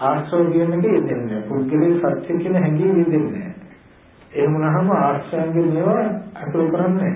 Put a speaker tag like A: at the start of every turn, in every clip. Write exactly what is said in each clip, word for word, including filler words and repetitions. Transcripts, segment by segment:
A: ආශ්‍රව කියන එක යෙදෙන්නේ පුද්ගලික සත්‍ය කියන හැඟීම යෙදෙන්නේ එහෙම නැහම ආශ්‍රයන්ගේ මේවා අතුරු කරන්නේ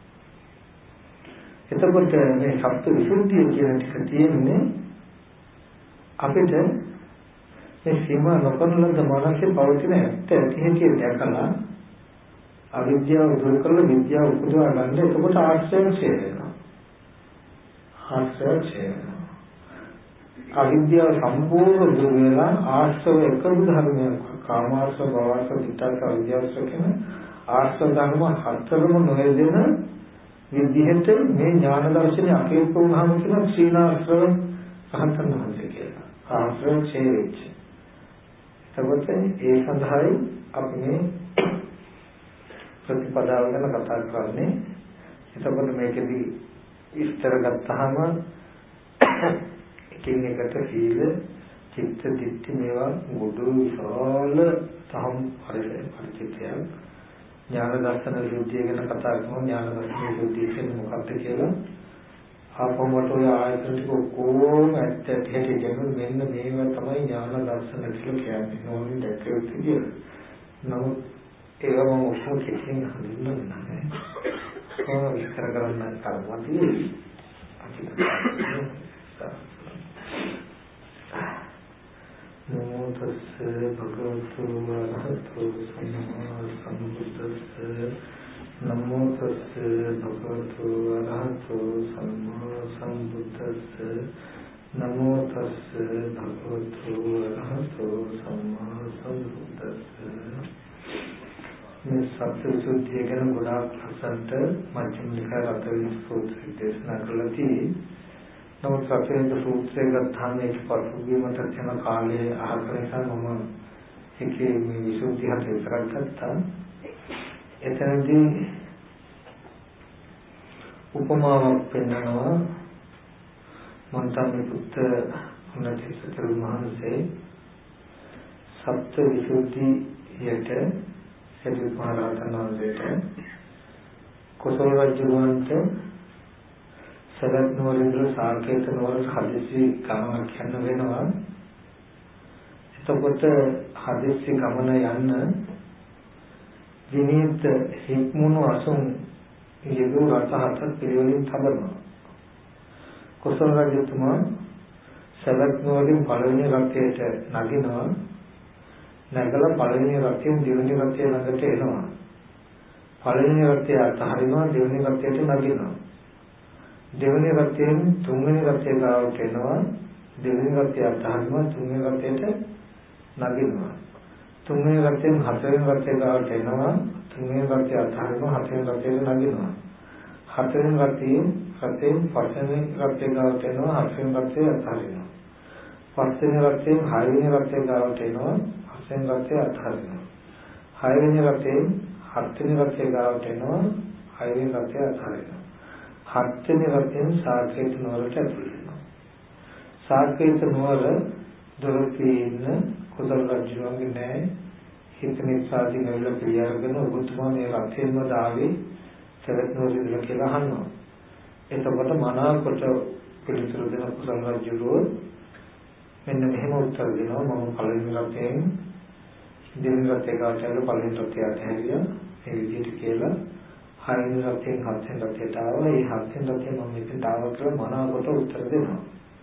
A: එතකොට මේ සත්‍ය විසුද්ධිය කියන ටික තියෙන්නේ අපිට මේ සීමා නොකරන ලද මානසික පවතින ඇත්ත ඇති හැටි දැකලා අවිද්‍යාව දුරු කරලා විද්‍යාව උපදවා ගන්න එතකොට ආශ්‍රය ක්ෂය වෙනවා ආශ්‍රය ක්ෂය වෙනවා අවිද්‍යාව සම්පූර්ණ දුරු වෙලා ආශ්‍රව එකම ධර්මයක් කාමාශ්‍රව භවශ්‍රව විතර්ක අවිද්‍යාශ්‍රව කියන ආශ්‍රව ධර්ම හතරම නොයෙදෙන විදිහට මේ ඥාන දර්ශනේ අකේප වුණාම කියන සීනාශ්‍රව රහතන් වහන්සේ කියලා ආශ්‍රව ක්ෂය වෙච්ච එතකොට ඒ සඳහායි අපි මේ ප්‍රතිපදාව ගැන කතා කරන්නේ එතකොට මේකෙදි විස්තර ගත්තාම එකින් එකට සීල චිත්ත දිට්ඨි මේවා මුදු විශාල තහම් පරිච්ඡේදයක් ඥාන දර්ශන විද්‍යාව ගැන කතා කරනවා ඥාන දර්ශන විද්‍යාව කියන්නේ මොකක්ද කියලා ආපමට ඔය ආයතන ටික කොහොම ඇත්ත ඇති හැටි කියනවා මෙන්න මේවා තමයි ඥාන දර්ශන කියලා කියන්නේ නෝනින් දැක්කේ කියලා නමුත් ඒවා මම ඔක්කොම කිසිම හඳුන්වන්නේ නැහැ කොහොම විස්තර කරන්න කරුණාතියි නමෝ තස්සේ භගවතු වරහතෝ සම්මා සම්බුද්දස්සේ නමෝ තස්සේ භගවතු වරහතෝ සම්මා සම්බුද්දස්සේ නමෝ තස්සේ භගවතු වරහතෝ සම්මා සම්බුද්දස්සේ මේ සත්‍ය සුද්ධිය ගැන ගොඩාක් ලස්සනට මජ්ක්‍ධිම නිකාය රතවිනි සූත්‍රය දේශනා කළා තියෙන්නේ නමුත් සත්‍යයෙන් සූත්‍රය ගත්තාම ඒක පසුබිමට යන කාලයේ අහකට නිසා මම ඒකේ මේ විසුද්ධිය හත විතරක් ගත්තා. එතනදී උපමාවක් පෙන්නනවා මන්තමේ පුත්‍ර උන්නතිසතර මහන්සේ සත්‍ය විසුද්ධියට සරියුත් මහ රහතන් වහන්සේට කොසල් රජුන්ට සරත් නෝරින්ද්‍ර සාකේත නෝර හදිසි ගමනක් යන්න වෙනවා. එතකොට හදිසි ගමන යන්න විනීත හික්මුණු අසුන් යෙදු රට හතක් පිළිවෙලින් තබනවා. කොසල් රජතුමා සරත් නෝරින් පළවෙනි රථයට නගිනවා. නැගලා පළවෙනි රථයෙන් දෙවෙනි රථය ළඟට එනවා. පළවෙනි රථය අතහරිනවා දෙවෙනි රථයට නගිනවා. දෙවෙනි රථයෙන් තුන්වෙනි රථය ගාවට එනවා දෙවෙනි රථය අතහරිනවා තුන්වෙනි රථයට නගිනවා තුන්වෙනි රථයෙන් හතරවෙනි රථය ගාවට එනවා තුන්වෙනි රථය අතහරිනවා හතරවෙනි රථයට නගිනවා හතරවෙනි රථයෙන් රථයෙන් පස්වෙනි රථය ගාවට එනවා හතරවෙනි රථය අතහරිනවා පස්වෙනි රථයෙන් හයවෙනි රථය ගාවට එනවා හතරවෙනි රථය අතහරිනවා හයවෙනි රථයෙන් හත්වෙනි රථය ගාවට එනවා හයවෙනි රථය අතහරිනවා හත්වෙනි රථයෙන් සාකේත නුවරට ඇතුළු වෙනවා. සාකේත නුවර දොරටුවේ ඉන්න කුසල රජුගේ නෑ හිතේ සාදී නවිල පිළිඅරගෙන ඔබතුමා මේ රථයෙන්ම දාවේ සරත් නුවර කියලා අහනවා. එතකොට මනාකොට පිළිතුරු දෙන කුසල රජුරෝ මෙන්න මෙහෙම උත්තර දෙනවා මම පළවෙනි රථයෙන් දෙවෙනි රථය ගාවට පළවෙනි රථය අතහැරියා ඒ විදිහට කියලා හයවෙනි රථයෙන් හත්වෙනි රථයට ආවා. ඒ හත්වෙනි රථයෙන් මම මෙතෙන්ට ආවා කියලා මනාවකට උත්තර දෙනවා.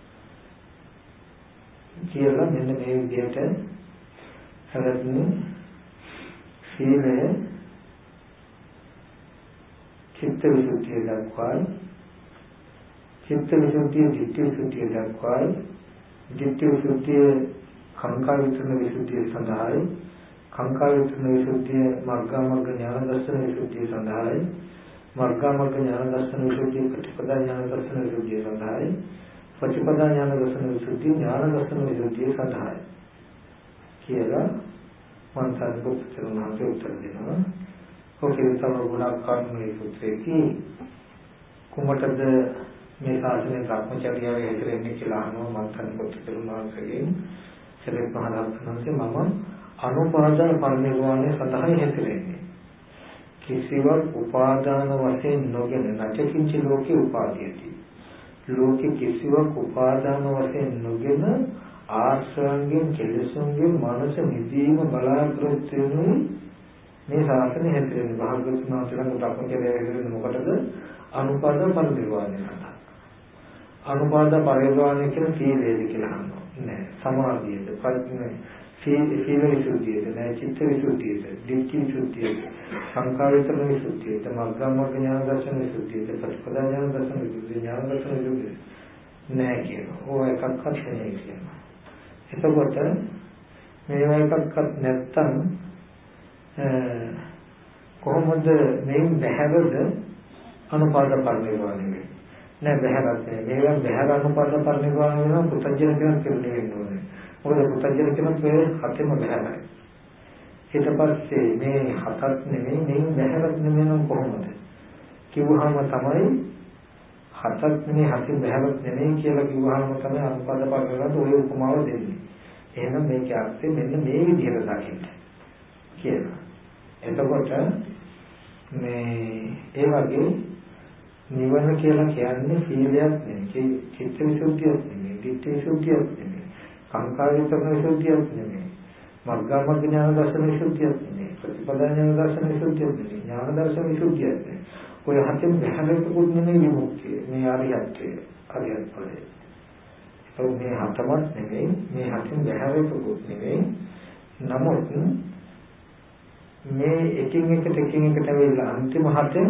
A: කියලා මෙන්න මේ විදිහට හදන්නේ සීලය චිත්ත විසුද්ධිය දක්වායි චිත්ත විසුද්ධිය ධිට්ඨි විසුද්ධිය දක්වායි ධිට්ඨි විසුද්ධිය කාංකා විතරන විසුද්ධිය සඳහායි කාංකා විතරන විසුද්ධිය මග්ගා මග්ග ඥාන දර්ශන විසුද්ධිය සඳහායි මග්ගා මග්ග ඥාන දර්ශන විසුද්ධිය ප්‍රතිපදා ඥාන දර්ශන විසුද්ධිය සඳහායි ප්‍රතිපදා ඥාන දර්ශන විසුද්ධිය ඥාන දර්ශන විසුද්ධිය සඳහායි කියලා මම සාධුත්තරණාට උත්තර දෙනවා. ඔකේ තව ගොඩක් කර්මයේ සූත්‍රයේ කුමටද මේ ශාසනයේ භ්‍රමචර්යාවේ හැදෙන්නේ කියලා අහනවා මම සාධුත්තරණාගෙන් සරියුත් මහ රහතන්ගේ මම අනුපාදාන පරිනිර්වාණය සඳහා හැදෙන්නේ. කිසිවක් උපාදාන වශයෙන් නොගෙන නැචකින්ච ලෝකේ උපාදීයති. ලෝකේ කිසිවක් උපාදාන වශයෙන් නොගෙන ආශ්‍රයන්ගෙන් කෙලෙසුන්ගෙන් මනස නිදීම බලාපොරොත්තු වෙනුයි මේ ශාසනය හැදෙන්නේ. භාග්‍යවතුන් වහන්සේලාට අපකේරේ මොකටද? අනුපාද පරිනිර්වාණය සඳහා. අනුපාද පරිනිර්වාණය කියන සීලයද කියලා අහනවා. නෑ. සමාධියද, ප්‍රඥාවද, සීල විසුද්ධියද, නෑ චිත්ත විසුද්ධියද, දිට්ඨි විසුද්ධියද, සංඛාර විතරන විසුද්ධියද, මග්ගමග්ග ඥාන දර්ශන විසුද්ධියද, ප්‍රතිපදා ඥාන දර්ශන විසුද්ධියද, ඥාන දර්ශන විසුද්ධියද නෑ කියනවා. ඕවා එකක්වත් නැහැ කියනවා. එතකොට මේවා එකක්වත් නැත්තම් කොහොමද මේ බහැරද අනුපාද පරිනිර්වාණය වෙන්නේ? නෑ බහැරත් නෑ. මේවා බහැර අනුපාද පරිනිර්වාණය වෙනවා පුතජන කියන කෙරෙන්නේ වෙන්න ඕනේ. මොකද පුතජන කියන මේ හතෙම බහැරයි. ඊට පස්සේ මේ හතක් නෙමෙයි මේ බහැරත් නෙමෙයි නම් කොහොමද? කිව්වහම තමයි හතක් නෙමෙයි හතින් බහැරත් නෙමෙයි කියලා කිව්වහම තමයි අනුපාද පරිනිර්වාණයට ඔය උපමාව දෙන්නේ. එහෙනම් මේකේ අර්ථය මෙන්න මේ විදිහට දකින්න කියලා. එතකොට මේ ඒ වගේ නිවන කියලා කියන්නේ සීලයක් නෙමෙයි, චිත්ත විසුද්ධියක් නෙමෙයි, දිට්ඨි විසුද්ධියක් නෙමෙයි, සංඛාර විතරන විසුද්ධියක් නෙමෙයි, මග්ගමග්ග ඥාන දර්ශන විසුද්ධියක් නෙමෙයි, ප්‍රතිපදා ඥාන දර්ශන විසුද්ධියක් නෙමෙයි, ඥාන දර්ශන විසුද්ධියක් නෙමෙයි. ඔය හතෙන් බහැරෙකුත් නෙමෙයි විමුක්තිය. මේ ආර්යත්වය, ආර්යත් ඵලය. ඒ මේ හතමත් නෙමෙයි, මේ හතෙන් බහැරෙකුත් නෙමෙයි. නමුත් මේ එකින් එකට එකින් එකට වෙලා අන්තිම හතෙන්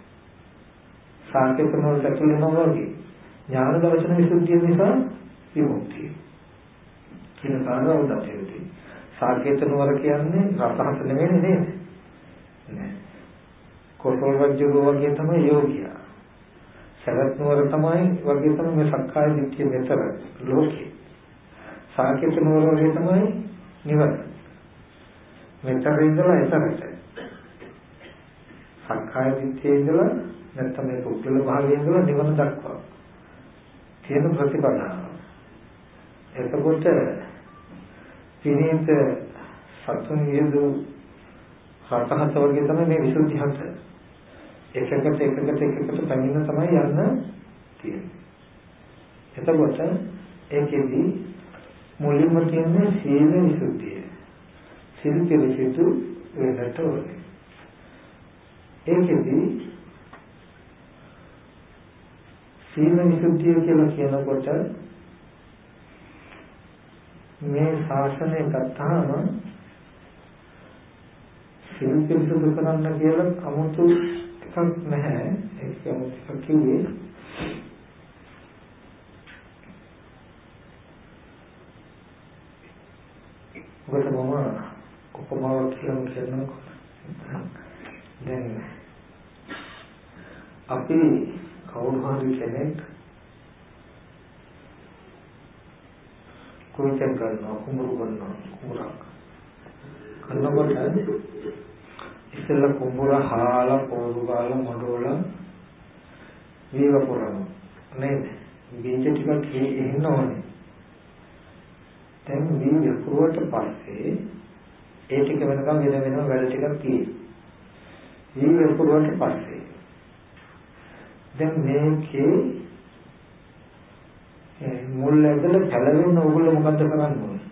A: සාකේතන වලට ඇතුළේ වෙනවා වගේ ඥාන දර්ශන විසුද්ධිය නිසා විමුක්තිය කියන කාරණාව උදාහරණයක්. සාකේතන වල කියන්නේ රසහත නෙමෙයි නේද? නෑ. කොසල් වජ්ජෝ වගේ තමයි යෝගියා. සරත් නුවර තමයි වගේ තමයි මේ සක්කාය දිට්ඨිය මෙතර ලෝකේ. සාකේතන වල වගේ තමයි නිවන. මෙතර ඉඳලා එතරට. සක්කාය දිට්ඨිය ඉඳලා නැත්නම් මේ පුද්ගල භාවයේ ඉඳලා නිවන දක්වා තියෙන ප්‍රතිපදාව. එතකොට විනීත සතුන් විදු සතහත වගේ තමයි මේ විසුද්ධි හත. එකකට එකකට එකකට පැමිණ තමයි යන්න තියෙන්නේ. එතකොට ඒකෙදි මුලින්ම කියන්නේ සීල විසුද්ධිය. සීල පිළිසිතු වෙනට ඕනේ. ඒකෙදි සීල විසුද්ධිය කියලා කියනකොට මේ ශාසනය ගත්තාම සීල පිළිසුදු කරන්න කියලා 아무තු එකක් නැහැ. ඒක 아무තු එකක් කිව්වේ ඔබට මම උපමාවක් කියලා කියන්නකෝ. දැන් අපි කවුරු හරි කෙනෙක් කුයිතෙන් කරනවා කුඹුරු කරනවා කුඹුරක් කරනකොට ඉස්සෙල්ලා කුඹුර හාලා පොළු ගාලා මොඩෝලා වීව පුරනවා නේද? බීජ ටිකක් එන්න ඕනේ. දැන් වීව පුරුවට පස්සේ ඒ ටික වෙනකම් වෙන වෙනම වැඩ ටිකක් තියෙනවා. වීව පුරුවට පස්සේ දැන් මේකේ මුල් ඇදලා පැලවෙන්න ඕගොල්ලෝ මොකද්ද කරන්න ඕනේ?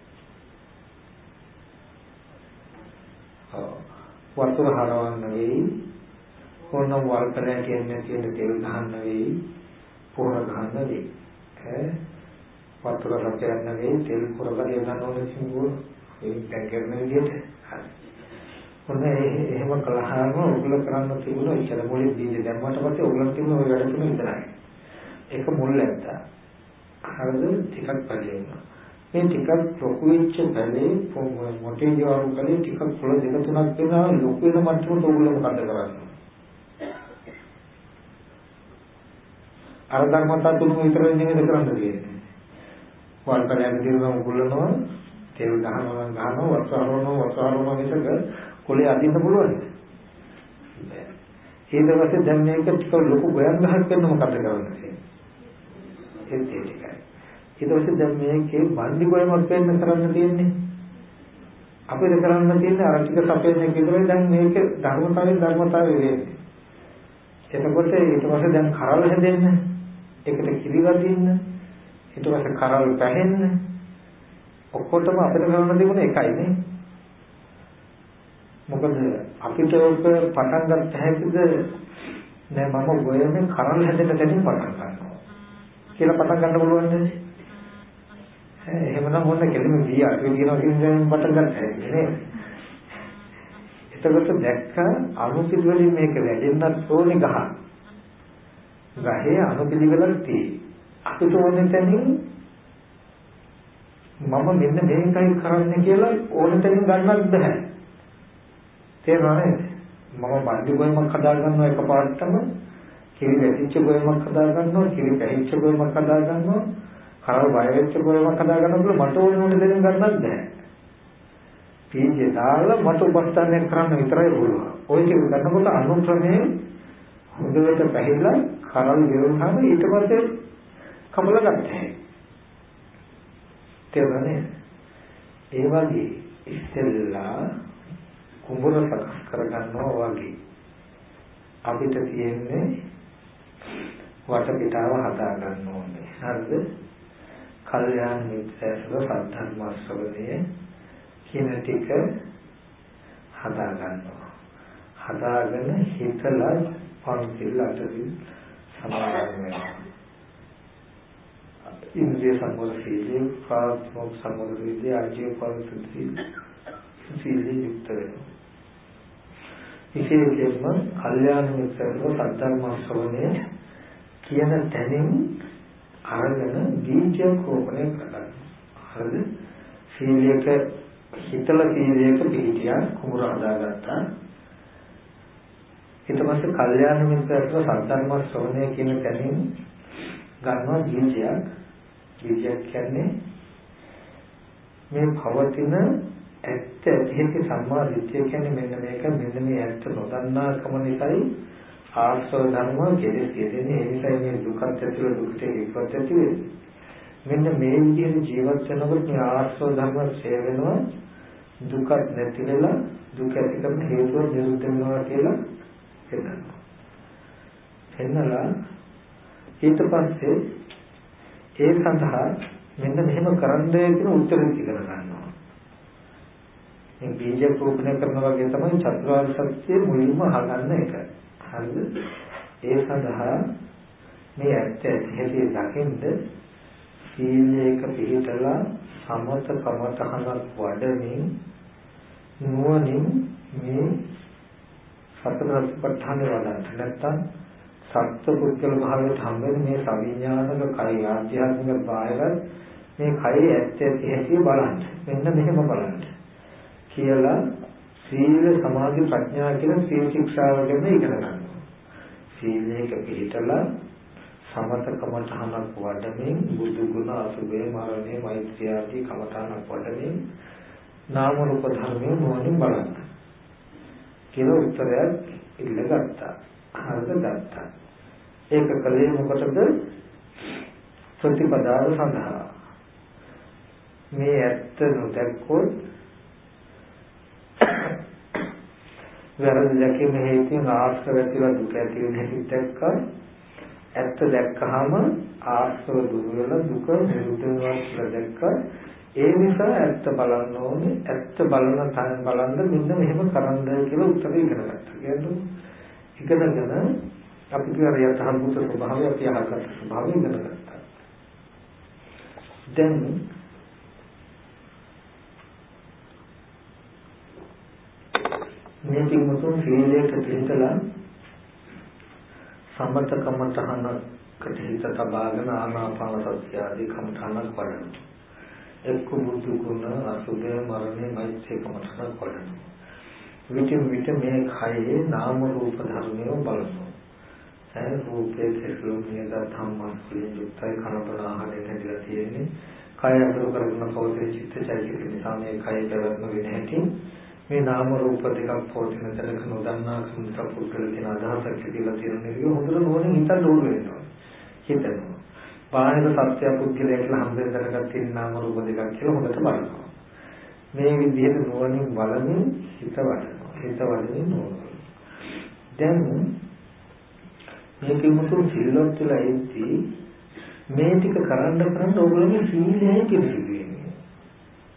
A: වතුර හරවන්න වෙයි, කොන්නම් වල්පරය කියන්නේ කියන තෙල් ගහන්න වෙයි, පොහොර ගහන්න වෙයි. ඈ වතුර රැකගන්න වෙයි, තෙල් පොර ගන්න ගන්න ඕනේ සිංගුව. ඒක දැකගෙන විදියට. හරි. ඔන්න එහෙම කළාම ඔයගොල්ලෝ කරන්න තිබුණා ඉතල මොලේ බීජ දැම්මට පස්සේ ඔයගොල්ලෝ තිබුණ ඔය වැඩ තුන විතරයි. ඒක මුල් ඇත්තා. හරිද? ටිකක් පරිලෙන්න. මේ ටිකක් ලොකු වෙච්ච බැලේ මොටේ ජවාරු කලේ ටිකක් පොළ දෙක තුනක් වෙනවා ලොකු වෙන මට්ටමට ඔයගොල්ලෝ මොකද කරන්නේ? අර ධර්මතා තුන විතරයි නෙමෙයි කරන්න තියෙන්නේ. වල්පරයක් දිනන ඔයගොල්ලෝ තෙල් ගහනවා ගහනවා වසහරනවා වසහරනවා මිසක කොලේ අදින්න පුළුවන්. ඊට පස්සේ දැන් මේක ටික ලොකු ගොයන් ගහක් කරන මොකද කරන්නේ? ඒ ටිකයි. ඊට පස්සේ දැන් මේකේ බණ්ඩි ගොයමක් වෙන්න කරන්න තියෙන්නේ. අපිට කරන්න තියෙන්නේ අර ටික සපේන එක විතරයි. දැන් මේක ධර්මතාවයෙන් ධර්මතාවය වෙන්නේ. එතකොට ඊට පස්සේ දැන් කරල් හැදෙන්න, ඒකට කිරි වදින්න, ඊට පස්සේ කරල් පැහෙන්න, ඔක්කොටම අපිට කරන්න තිබුණ එකයි නේ. මොකද අපිට ඔක පටන් ගන්න හැකිද නෑ මම ගොයන්නේ කරල් හැදෙන්න දෙමින් පටන් ගන්නවා කියලා පටන් ගන්න පුළුවන් නේද? ඈ එහෙමනම් මොන කෙලිම ගිය අපි කියනවා කියන පටන් ගන්න හැකිද නේද? එතකොට දැක්ක අනුපිළිවෙලින් මේක වැඩෙන්නත් ඕනේ ගහ. ගහේ අනුපිළිවෙලක් තියෙයි. අපිට ඕනේ තැනින් මම මෙන්න මේකයි කරන්නේ කියලා ඕනේ තැනින් ගන්නත් බෑ. තේරුණා නේද? මම බඩු ගොයමක් හදා ගන්නවා එකපාරටම කිරි වැටිච්ච ගොයමක් හදා ගන්නවා කිරි පැහිච්ච ගොයමක් හදා ගන්නවා කරව බය වෙච්ච ගොයමක් හදා ගන්නවා කියලා මට ඕනේ ඕනේ දෙයක් ගන්නත් බෑ. පීජේ දාලා මට උපස්ථානය කරන්න විතරයි පුළුවන්. ඔය ටික ගන්නකොට අනුක්‍රමයෙන් හොඳට පැහිලා කරල් ගෙවුනහම ඊට පස්සේ කමල ගන්නවා. තේරුණානේ? ඒ වගේ ඉස්සෙල්ලා කුඹුර සකස් කරගන්නවා වගේ අපිට තියෙන්නේ වටපිටාව හදා ගන්න ඕනේ. හරිද? කල්යාණ මිත්‍රයෝ සද්ධර්ම ශ්‍රවණයේ කියන ටික හදා ගන්නවා. හදාගෙන හිතලා පන්සිල් අටසිල් සමාදන් වෙනවා. ඉන්ද්‍රිය සංවර සීලය, ප්‍රාථමික සංවර සීලය, ආජීව පරිසුද්ධි සීලය යුක්ත වෙනවා. විශේෂයෙන්ම කල්යාණ මිත්‍රයෝ සද්ධර්ම ශ්‍රවණයේ කියන තැනින් අරගෙන දීජයක් රෝපණය කරගන්න. හරිද? සීලයක හිතල සීලයක පිළිතියා කුඹුර හදාගත්තා. ඊට පස්සේ කල්යාණ මිත්‍රයෝ සද්ධර්ම ශ්‍රවණය කියන තැනින් ගන්නවා දීජයක්. දීජයක් කියන්නේ මේ පවතින ඇත්ත ඇති සම්මා දිට්ඨිය කියන්නේ මෙන්න මේක මෙන්න මේ ඇත්ත නොදන්නාකම නිසායි ආශ්‍රව ධර්ම කෙලෙස් කියන්නේ ඒ නිසා මේ දුකත් ඇතුළ දුකට ඒකවත් ඇති වෙන්නේ. මෙන්න මේ විදිහට ජීවත් වෙනකොට මේ ආශ්‍රව ධර්ම ඡේ වෙනවා දුකත් නැති වෙලා දුක ඇති කරන හේතුව නිරුද්ධ වෙනවා කියලා කියනවා. එන්නලා ඊට පස්සේ ඒ සඳහා මෙන්න මෙහෙම කරන්නේ කියන උත්තරේ ඉගෙන ගන්නවා. මේ බීජ රෝපණය කරනවා වගේ තමයි චතුරාර්ය සත්‍ය මුලින්ම අහගන්න එක. හරිද? ඒ සඳහා මේ ඇත්ත ඇති දකින්න සීලයක පිළිතලා සමත කමතහනක් වඩමින් නුවණින් මේ සතරපට්ඨාන වඩන්න. නැත්තම් සත්පුද්ගල භාවයට හම්බෙන්නේ මේ සවිඥානික කය ආධ්‍යාත්මික බාහිර මේ කයේ ඇත්ත ඇති බලන්න. මෙන්න මෙහෙම බලන්න. කියලා සීල සමාධි ප්‍රඥා කියන සීල ශික්ෂාව ගැන ඉගෙන ගන්නවා. සීලයක පිළිතලා සමත කමඨහනක් වඩමින් බුදු ගුණ අසුභේ මරණේ මෛත්‍රිය ආදී කමඨහනක් වඩමින් නාම රූප ධර්මයේ මොනින් බලන්න. කියලා උත්තරයක් ඉල්ලගත්තා. හරිද ගත්තා. ඒක කලේ මොකටද? ප්‍රතිපදාව සඳහා. මේ ඇත්ත නොදැක්කොත් වැරදි දැකීම හේතුවෙන් ආශ්‍රව ඇතිව දුක ඇති වෙන හැටි දැක්කා. ඇත්ත දැක්කහම ආශ්‍රව දුර වෙලා දුක නිරුද්ධ වෙනවා කියලා දැක්කා. ඒ නිසා ඇත්ත බලන්න ඕනේ. ඇත්ත බලන තැන බලන්න මෙන්න මෙහෙම කරන්න කියලා උත්තරය ඉගෙන ගත්තා. කියන්නේ ඉගෙනගෙන අපි කියන යථාභූත ස්වභාවය අපි අහකට ස්වභාවය ඉගෙන ගත්තා. දැන් මේ කිමුතුන් සීලයක පිළිතලා සමත කමඨහනකට හිත තබාගෙන ආනාපාන සතිය ආදී කමඨහනක් වඩනවා. එක්ක බුදු ගුණ අසුභය මරණය මෛත්‍රී කමඨහනක් වඩනවා. විචින් විච මේ කයේ නාම රූප ධර්මය බලනවා. ඒ රූපයේ කෙසලු නියත ධම්මස්ලින් යුක්තයි කනබල ආහාරයෙන් හැදිලා තියෙන්නේ. කය අතුරු කරගෙන පවතින චිත්තචෛතසික නිසා මේ කය පැවැත්ම වෙන හැටි මේ නාම රූප දෙකක් පොටින තැනක නොදන්නා කම්ස පුද්ගල කියන අදහසක් කියලා තියෙන එක හොඳට නෝනින් හිතන්න ඕන වෙනවා. හිතනවා. බාහිර සත්‍ය පුද්ගලයා කියලා හම්බෙන් දැනගත් තියෙන නාම රූප දෙකක් කියලා හොඳට බලනවා. මේ විදිහට නෝනින් බලමින් හිත වඩනවා. හිත වඩමින් නෝනවා. දැන් මේක මුතුන් සිල්වත් කියලා ඉති මේ ටික කරන්න කරන්න ඕගොල්ලෝගේ සීලයයි කෙරෙන්නේ.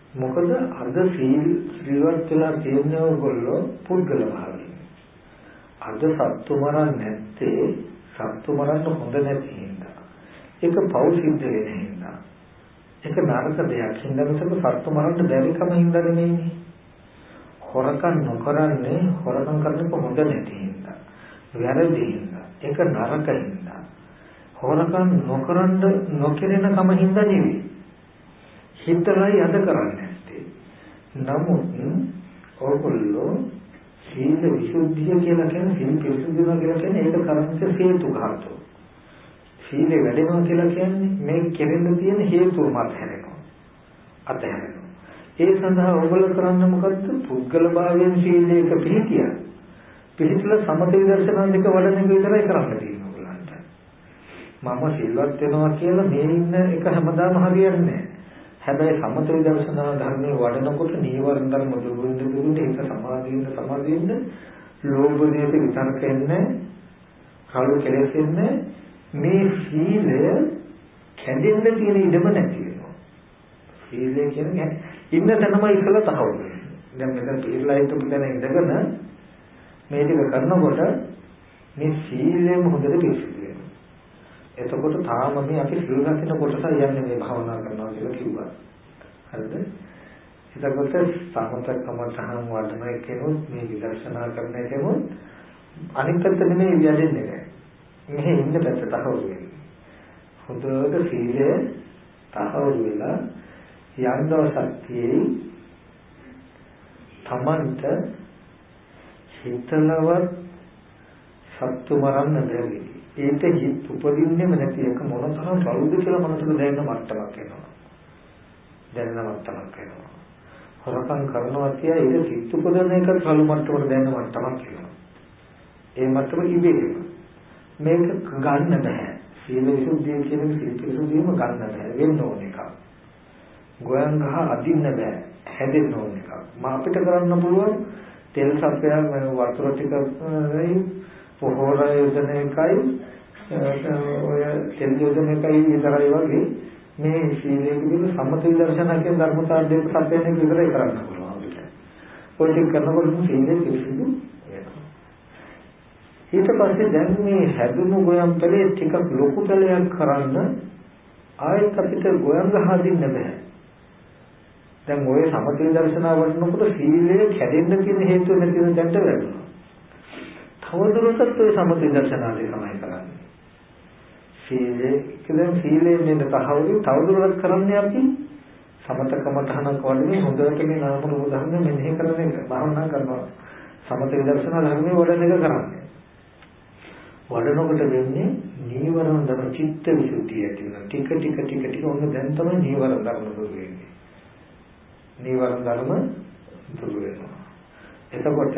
A: මොකද අද සීල් ශ්‍රීවත් වෙලා තියෙන ඕගොල්ලෝ පුද්ගල භාවයෙන්. අද සත්තු මරන්නේ නැත්තේ සත්තු මරන්න හොඳ නැති හින්දා. ඒක පෞ සිද්ධ වෙන හින්දා. ඒක නරක දෙයක් හින්දා මිසක සත්තු මරන්න බැරි කම හින්දා නෙමෙයිනේ. හොරකම් නොකරන්නේ හොරකම් කරන්නේ හොඳ නැති හින්දා. වැරදි හින්දා. ඒක නරක හින්දා. හොරකම් නොකරන නොකිරෙන කම හින්දා නෙවෙයි. හිතලයි අද කරන්නේ නැත්තේ. නමුත් ඕගොල්ලෝ සීල විසුද්ධිය කියලා කියන්නේ සීල පිරිසුදුනවා කියලා කියන්නේ ඒක කරන්නේ හේතු කාරණා. සීල වැඩෙනවා කියලා කියන්නේ මේ කෙරෙන්න තියෙන හේතුව මත හැරෙනවා. අතහැරෙනවා. ඒ සඳහා ඕගොල්ලෝ කරන්නේ මොකද්ද? පුද්ගල භාවයෙන් සීලයක පිළිතිය. පිළිතුල සමථ විදර්ශනා දෙක වඩන එක විතරයි කරන්න තියෙන්නේ ඕගොල්ලන්ට. මම සිල්වත් වෙනවා කියලා මේ ඉන්න එක හැමදාම හරියන්නේ නැහැ. හැබැයි සමථ විදර්ශනා ධර්මයේ වඩනකොට නීවරණ ධර්ම දුරුවෙන් දුරුවෙන් ඒක සමාධියෙන් සමාධියෙන් ලෝභ දේශ විතරකෙන්නේ කලු කෙලෙසෙන්නේ මේ සීලය කැඩෙන්න තියෙන ඉඩම නැති වෙනවා. සීලය කියන්නේ ඉන්න තැනම ඉස්සලා තහවුරු වෙනවා. දැන් මෙතන පිළිලා හිටපු තැන ඉඳගෙන මේ ටික කරනකොට මේ සීලයම හොඳට පිළිසිදු වෙනවා. එතකොට තාම මේ අපි සිල් රකින්න කොටස යන්නේ මේ භාවනා කරනවා කියලා කිව්වා. හරිද? එතකොට සමතකම තහනම් වඩන කෙනෙක් මේ විදර්ශනා කරන කෙනෙක් අනිත් පැත්ත නෙමෙයි යන්නේ නැහැ. මෙහි ඉන්න පැත්ත තහවුරු වෙනවා. හොඳට සීලය තහවුරු වෙලා යන්දව සත්‍යයේ තමන්ට හිතනවත් සත්තු මරන්න බැරි. ඒක හිත උපදින්නේම නැති එක මොන තරම් බලුද කියලා මනසට දැනෙන මට්ටමක් එනවා. දැනෙන මට්ටමක් එනවා. හොරකම් කරනවා කියලා ඒක හිත උපදින එක කලු මට්ටමකට දැනෙන මට්ටමක් එනවා. ඒ මට්ටම ඉබේ මේක ගන්න බෑ. සීල විසුද්ධිය කියන සීල විසුද්ධියම ගන්න බෑ. වෙන්න ඕන එකක්. ගෝයන් ගහ අදින්න බෑ. හැදෙන්න ඕන එකක්. මම අපිට කරන්න පුළුවන් තෙල් සප්පයක් වතුර ටිකයි පොහොර යොදන එකයි ඔය තෙල් යොදන එකයි විතරයි වගේ මේ සීලයේ කියන සම්මත විදර්ශනා කියන ධර්මතාව දෙක සප්පයෙන් විතරයි කරන්න පුළුවන් අපිට. ඔය ටික කරනකොට සීලයේ පිළිසිදු වෙනවා. ඊට පස්සේ දැන් මේ හැදුණු ගෝයන් පෙළේ ටිකක් ලොකු පෙළයක් කරන්න ආයෙත් අපිට ගෝයන් ගහදින්න බෑ. දැන් ඔය සමථ විදර්ශනා වඩනකොට සීලය කැඩෙන්න තියෙන හේතුව නැති වෙන දැන්ට වෙනවා. තවදුරටත් ඔය සමථ විදර්ශනාදී තමයි කරන්නේ. සීලය කියන සීලයෙන් නේද තහවුරු තවදුරටත් කරන්නේ අපි සමතකම තහනක් වඩන්නේ හොඳට මේ නාම රූප ධර්ම මෙනෙහි කරන එක භාවනා කරනවා. සමථ විදර්ශනා ධර්මයේ වඩන එක කරන්නේ. වඩනකොට වෙන්නේ නීවරණ ධර්ම චිත්ත විසුද්ධිය ඇති වෙනවා. ටික ටික ටික ටික ඔන්න දැන් තමයි නීවරණ ධර්ම දුරු වෙන්නේ. නීවරණ ධර්ම දුරු වෙනවා. එතකොට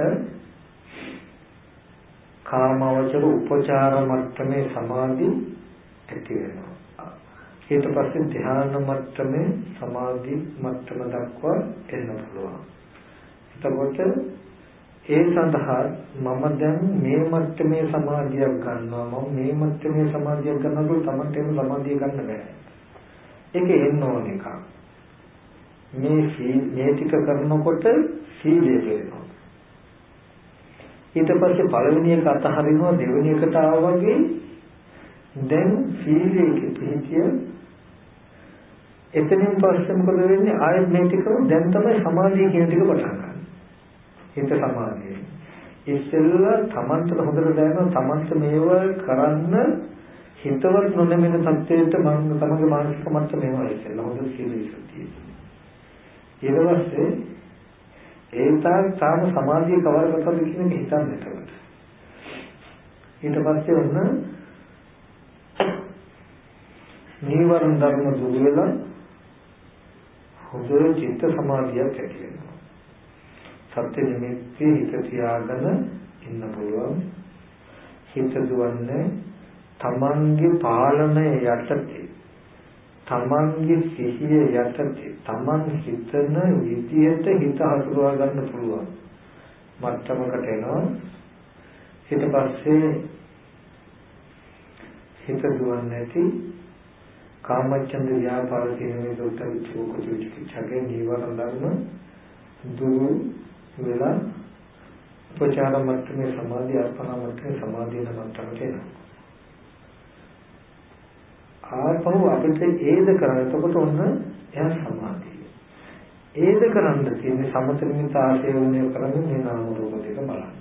A: කාමවචර උපචාර මට්ටමේ සමාධි ඇති වෙනවා. ඊට පස්සේ ධ්‍යාන මට්ටමේ සමාධි මට්ටම දක්වා එන්න පුළුවන්. එතකොට ඒ සඳහා මම දැන් මේ මට්ටමේ සමාධියක් ගන්නවා මම මේ මට්ටමේ සමාධියක් ගන්නකොට තමන්ට එන සමාධිය ගන්න බෑ. ඒක එන්න ඕන එකක්. මේ මේ ටික කරනකොට සීලය වෙනවා. ඊට පස්සේ පළවෙනි එක අතහරිනවා දෙවෙනි එකට ආවා වගේ දැන් සීලයේ පිහිටිය එතනින් පස්සේ මොකද වෙන්නේ ආයෙත් මේ ටික දැන් තමයි සමාධිය කියන ටික පටන් ගන්න. හිත සමාධිය. ඉස්සෙල්ලා තමන්ට හොඳට දැනෙනවා තමන්ට මේව කරන්න හිතවත් නොනෙමෙන තත්ත්වයට මම තමන්ගේ මානසික මට්ටම මේවා ඉස්සෙල්ලා හොඳ සීල විසුද්ධිය. ඊට පස්සේ ඒ තාක් තාම සමාධිය කවර කරකද කියන එක හිතන්න එතකොට. ඊට පස්සේ ඔන්න නීවරණ ධර්ම දුර වෙලා හොඳ චිත්ත සමාධියක් ඇති වෙනවා. සත්‍ය නිමිති හිත තියාගෙන ඉන්න පුළුවන්. හිත දුවන්නේ තමන්ගේ පාලනය යටතේ තමන්ගේ සිහිය යටතේ තමන් හිතන විදියට හිත හසුරවා ගන්න පුළුවන් මට්ටමකට එනවා. ඊට පස්සේ හිත දුවන්නේ නැති කාමච්ඡන්ද ව්‍යාපාද කියන මේ දුක්ඛ චිකිච්ඡාගේ නීවරණ ධර්ම දුරු වෙලා උපචාර මට්ටමේ සමාධි අර්පණ මට්ටමේ සමාධිය මට්ටමට එනවා. ආපහු අපිට ඒද කරන්න. එතකොට ඔන්න එයා සමාධිය. ඒද කරන්න තියෙන්නේ සමතමිත ආශේවනය කරන්නේ මේ නාම රූප දෙක බලන්න.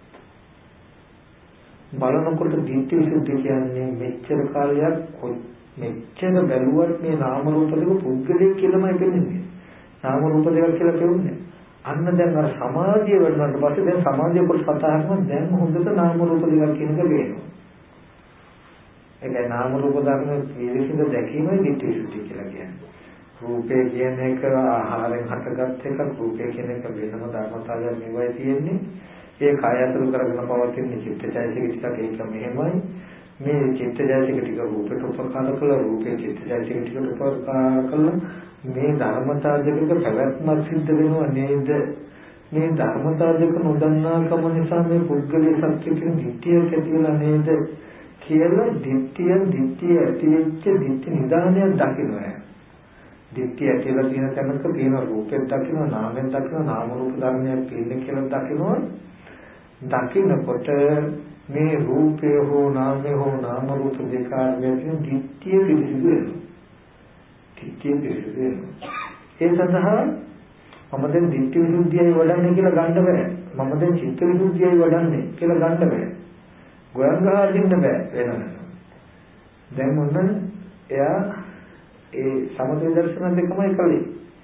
A: බලනකොට දිට්ඨි විසුද්ධි කියන්නේ මෙච්චර කාලයක් මෙච්චර බැලුවත් මේ නාම රූප දෙක පුද්ගලයෙක් කියලාමයි පෙන්නේ. නාම රූප දෙක කියලා කියන්නේ. අන්න දැන් අර සමාධිය වෙනවාට පස්සේ දැන් සමාධිය කොට සතහනම දැන් හොඳට නාම රූප දෙක කියන එක වෙනවා. ඒකයි නාම රූප ධර්ම විවිධ දැකීමයි දිට්ඨි විසුද්ධි කියලා කියන්නේ. රූපේ කියන එක ආහාරයෙන් හටගත් එකක්, රූපේ කියන එක වෙනම ධර්මතාවයක් නෙවෙයි තියෙන්නේ. ඒ කය ඇතුළු කරගෙන පවතින චිත්තචෛතසික ටිකක් ඒක මෙහෙමයි. මේ චිත්තචෛතසික ටික රූපයට උපකාර කළා, රූපේ චිත්තචෛතසික ටිකට උපකාර කළා. මේ ධර්මතාව දෙකක පැවැත්මක් සිද්ධ වෙනවා නේද? මේ ධර්මතාව දෙක නොදන්නාකම නිසා මේ පුද්ගලයේ සත්‍ය කියන දිට්ඨිය ඇතිවෙලා නේද කියලා දිට්ඨිය දිට්ඨිය ඇතිවෙච්ච දිට්ඨි නිදානයක් දකින්නවා. දිට්ඨිය ඇතිවෙලා තියෙන තැනක තියෙන රූපයක් දකින්න, නාමයක් දකින්න, නාම රූප ධර්මයක් තියෙන කියලා දකින්නවා. දකින්නකොට මේ රූපය හෝ නාමය හෝ නාම රූප දෙක ආර්යයෙන් දිට්ඨිය පිළිසිදු වෙනවා. දිට්ඨිය පිළිසිදු වෙනවා. ඒ සඳහා මම දැන් දිට්ඨි විසුද්ධියයි වඩන්නේ කියලා ගන්න බෑ. මම දැන් චිත්ත විසුද්ධියයි වඩන්නේ කියලා ගන්න බෑ. ගොයන් ගහ අදින්න බෑ වෙනම. දැන් මොන එයා ඒ සමථ විදර්ශනා දෙකමයි කළේ.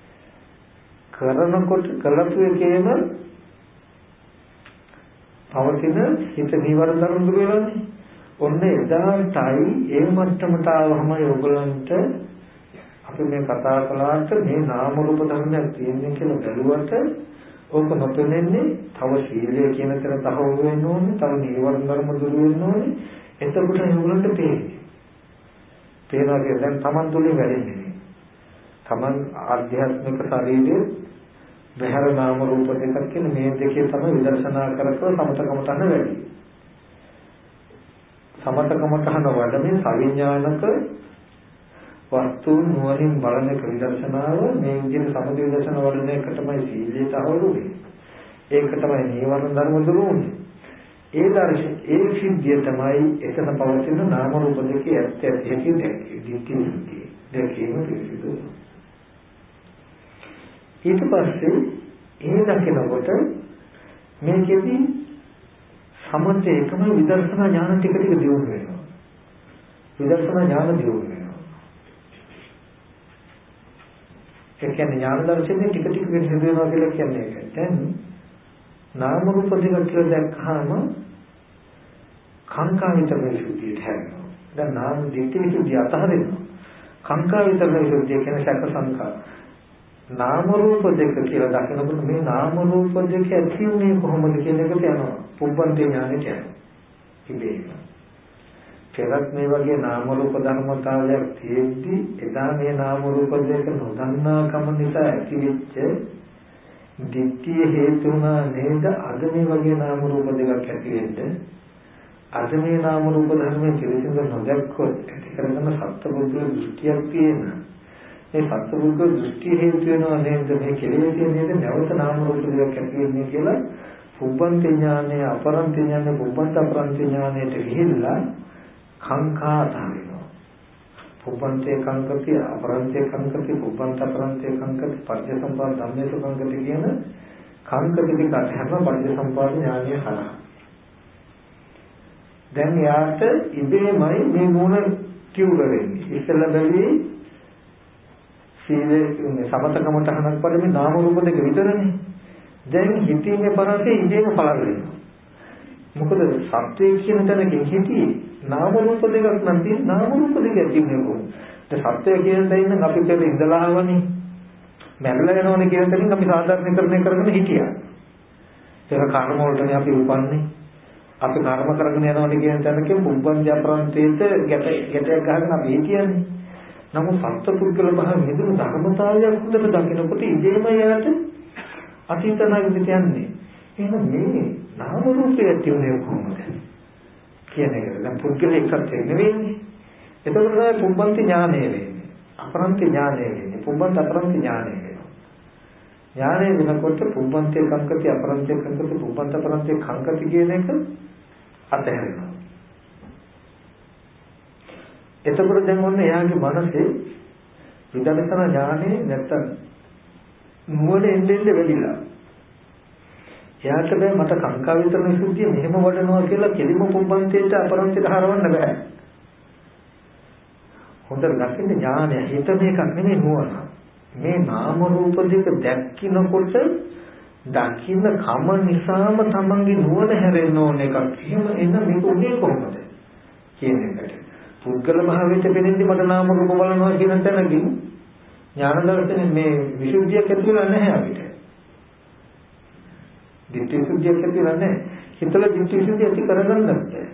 A: කරනකොට කළතු එකේම පවතින හිත නීවරණ ධර්ම දුර වෙනවානේ. ඔන්න එදාටයි ඒ මට්ටමට ආවම ඔයගලන්ට අපි මේ කතා කළාට මේ නාම රූප ධර්මයක් තියෙන්නේ කියලා බැලුවට ඕක නොපෙනෙන්නේ. තව සීලය කියන තැන තහවුරු වෙන්න ඕනේ, තව නීවරණ ධර්ම දුර වෙන්න ඕනේ. එතකොට ඒගොල්ලන්ට තේරෙන්නේ. තේරෙනවා කියන්නේ දැන් Taman තුලින් වැඩෙන්නේ. Taman ආධ්‍යාත්මික ශරීරයේ බහැර නාම රූප දෙකක් කියන මේ දෙකේ තමයි විදර්ශනා කරකව සමතකමතන වැඩි. සමතකමතන වඩමින් සවිඥානික වස්තු නුවණින් බලන විදර්ශනාව මේ විදිහට සමථ විදර්ශන වඩන එක තමයි සීලයට අවුරුනේ. ඒක තමයි නීවරණ ධර්ම දුරුනේ. ඒ දර්ශන ඒ සිද්ධිය තමයි එතන පවතින නාම රූප දෙකේ ඇත්ත ඇති හැටි දැකීම. දිට්ඨි විසුද්ධිය. දැකීම පිළිසිදු. ඊට පස්සේ ඒ දකිනකොට මේකෙදි සමථ එකම විදර්ශනා ඥාන ටික ටික දියුණු වෙනවා. විදර්ශනා ඥාන දියුණු වෙනවා. ඒ කියන්නේ ඥාන දර්ශනේ ටික ටික වෙනස් වෙනවා කියලා කියන්නේ ඒක. දැන් නාම රූප දෙක කියලා දැක්කහම කාංකා විතරේ සුද්ධියට හැරෙනවා. දැන් නාම දිට්ඨි විසුද්ධිය අතහරිනවා. කාංකා විතරේ සුද්ධිය කියන්නේ සැක සංකා. නාම රූප දෙක කියලා දකිනකොට මේ නාම රූප දෙක ඇති වුණේ කොහොමද කියන එකට යනවා. පුබ්බන්තේ ඥානෙට යනවා. ඉබේම. කෙලක් මේ වගේ නාම රූප ධර්මතාවයක් තියෙද්දි එදා මේ නාම රූප දෙක නොදන්නාකම නිසා ඇතිවෙච්ච දිට්ඨිය හේතු වුණා නේද? අද මේ වගේ නාම රූප දෙකක් ඇති වෙන්න අද මේ නාම රූප ධර්මයේ පිළිසිඳ නොදැක්කොත් ඇති කරගන්න සත්පුරුෂ දෘෂ්ටියක් තියෙන. මේ සත්පුරුෂ දෘෂ්ටි හේතු වෙනවා නේද? මේ කෙලෙසේ නේද නැවත නාම රූප දෙකක් ඇති වෙන්නේ කියලා පුබ්බන්ත ඥානය, අපරන්ත ඥානය, පුබ්බන්ත අපරන්ත ඥානයට ගිහිල්ලා කාංකා තහරිනවා. පුබ්බන්තේ කාංකති, අපරන්තේ කාංකති, පුබ්බන්ත අපරන්තේ කාංකති, පටිච්චසමුප්පාද ධම්මේසු කාංකති කියන කාංකති දෙක අතරම පටිච්චසමුප්පාද ඥානය හරහා. දැන් යාට ඉබේමයි මේ මොන කිව්ල වෙන්නේ. ඉස්සෙල්ලා බැලුවේ සීලේ සමතකම තහනක් පරිමේ නාම රූප දෙක විතරනේ. දැන් හිතීමේ පරසේ ඉබේම පළල වෙනවා. මොකද සත්‍යය කියන තැනකින් හිතී නාම රූප දෙකක් නම් තියෙන නාම රූප දෙක ඇතිවෙන්නේ කොහොමද? ඒ සත්‍යය කියන තැනින් නම් අපි පෙර ඉඳලා ආවනේ. මැරලා යනවනේ කියන තැනින් අපි සාධාරණීකරණය කරගෙන හිටියා. ඒක කර්ම වලටනේ අපි උපන්නේ. අපි කර්ම කරගෙන යනවනේ කියන තැනකින් පුබ්බන්ජ ප්‍රාන්තයේට ගැට ගැටයක් ගහගෙන අපි හිටියන්නේ. නමුත් සත්පුද්ගල භාව මිදුණු ධර්මතාවයක් හොඳට දකිනකොට ඉදීම යාට අතීතනාගිත කියන්නේ. එහෙනම් මේ නාම රූපය ඇතිවෙන්නේ කොහොමද? කියන එක. දැන් පුද්ගල එකක් නෙවෙයිනේ. එතකොට තමයි පුබ්බන්ති ඥානය වෙන්නේ. අපරන්ති ඥානය වෙන්නේ. පුබ්බන්ත අපරන්ති ඥානය වෙනවා. ඥානය වෙනකොට පුබ්බන්තේ කංකති අපරන්තේ කංකති පුබ්බන්ත අපරන්තේ කංකති කියන එක අතහැරෙනවා. එතකොට දැන් ඔන්න එයාගේ මනසේ විදර්ශනා ඥානෙ නැත්තම් නුවණ එන්නේ එන්නේ වැඩිලා. එයාට බෑ මට කාංකා විතරන විසුද්ධිය මෙහෙම වඩනවා කියලා කෙලිම පුබ්බන්තේට අපරන්තේට හරවන්න බෑ. හොඳට දකින්න ඥානය හිතන එකක් නෙමෙයි නුවණ. මේ නාම රූප දෙක දැක්කිනකොට දකින්න කම නිසාම තමන්ගේ නුවණ හැරෙන්න ඕන එකක්. එහෙම එන්න මේක උනේ කොහොමද කියන එකට. පුද්ගල භාවයට පෙනෙන්නේ මට නාම රූප බලනවා කියන තැනකින් ඥාන දර්ශනේ මේ විසුද්ධියක් ඇති වෙලා නැහැ අපිට. ditthi විසුද්ධියක් ඇති වෙලා නැහැ. හිතලා ditthi විසුද්ධිය ඇති කරගන්නත් බැහැ.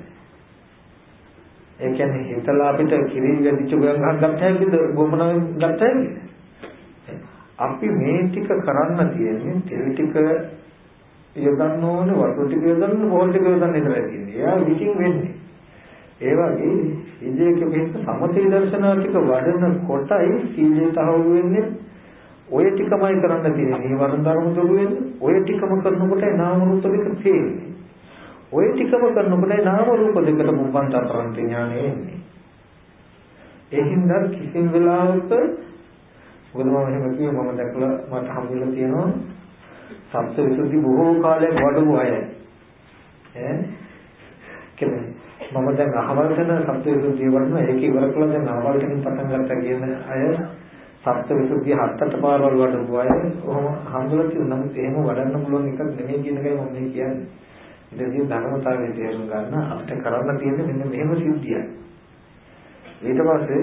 A: ඒ කියන්නේ හිතලා අපිට කිරි වැඩිච්ච ගොයන් ගන්න ගත්ත හැකිද ගොමනාවෙන් ගත්ත හැකිද? අපි මේ ටික කරන්න තියෙන්නේ තෙල් ටික යොදන්න ඕනේ වතුර ටික යොදන්න බෝල් ටික යොදන්න ඉඳලා තියෙන්නේ. එයා විකින් වෙන්නේ. ඒ වගේ සීලයක පිට සමථ දර්ශනා ටික වඩන කොටයි සීලය තහවුරු වෙන්නේ. ඔය ටිකමයි කරන්න තියෙන්නේ. මේ වරන් ධර්ම දුරු වෙන්නේ. ඔය ටිකම කරනකොටයි නාම රූප දෙක තේරෙන්නේ. ඔය ටිකම කරනකොටයි නාම රූප දෙකට මුප්පන්ත අපරන්ත ඥානය එන්නේ. ඒ හින්දා කිසිම වෙලාවක මොකද මම එහෙම කිව්වේ මම දැකලා මට හම්බුලා තියෙනවා සත්‍ය විසුද්ධි බොහෝ කාලයක් වඩපු අය. ඈ කියන්නේ මම දැන් අහවල් කරන සත්‍ය විසුද්ධිය වඩන ඒක ඉවර කළා දැන් අහවල් කරන පටන් ගත්තා කියන අය සත්‍ය විසුද්ධිය හතට පාරවල් වඩපු අය ඔහොම හම්බුලා තියෙනවා. නමුත් එහෙම වඩන්න පුළුවන් එකක් නෙමෙයි කියන එකයි මම මේ කියන්නේ. ඉතින් ධර්මතාවයේ තේරුම් ගන්න අපිට කරන්න තියෙන්නේ මෙන්න මෙහෙම සිද්ධියක්. ඊට පස්සේ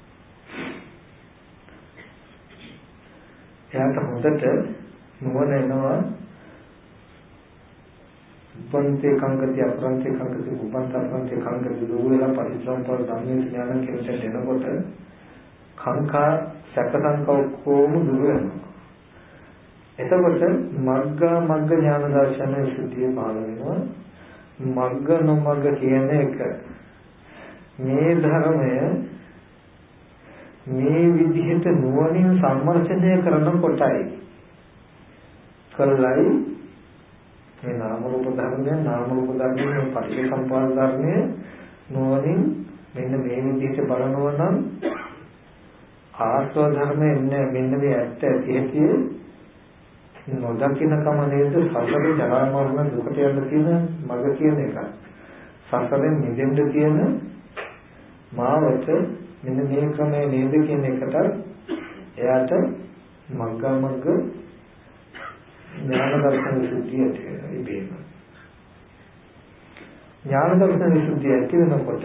A: එයාට හොඳට නුවණ එනවා උපන්තේ කංගති අපරන්තේ කංගති උපන්ත අපරන්තේ කංගති දුරලා පරිශ්‍රමපර ධම්මේ ඥාන කෙරෙට එනකොට කංකා සැකසංකව කොම දුර වෙනවා. එතකොට මග්ගා මග්ග ඥාන දර්ශන විසුද්ධිය පහළ වෙනවා. මග්ග නොමග්ග කියන එක මේ ධර්මය මේ විදිහට නුවණින් සම්මර්ෂණය කරන කොටයි කළයි මේ නාම රූප ධර්මය නාම රූප ධර්මයේ පටිච්චසමුප්පාද ධර්මය නුවණින් මෙන්න මේ විදිහට බලනවා නම් ආස්ව ධර්මයේ මෙන්න මේ ඇත්ත ඇති ඇති නොදකින්න කම නේද සසර ජරා මරණ දුකට යන්න තියෙන මඟ කියන එක. සසරෙන් මිදෙන්න තියෙන මාවත මෙන්න මේ ක්‍රමය නේද කියන එකට එයාට මග්ගා මග්ග ඥාන දර්ශන විසුද්ධිය ඇති වෙනවා. ඉබේම ඥාන දර්ශන විසුද්ධිය ඇති වෙනකොට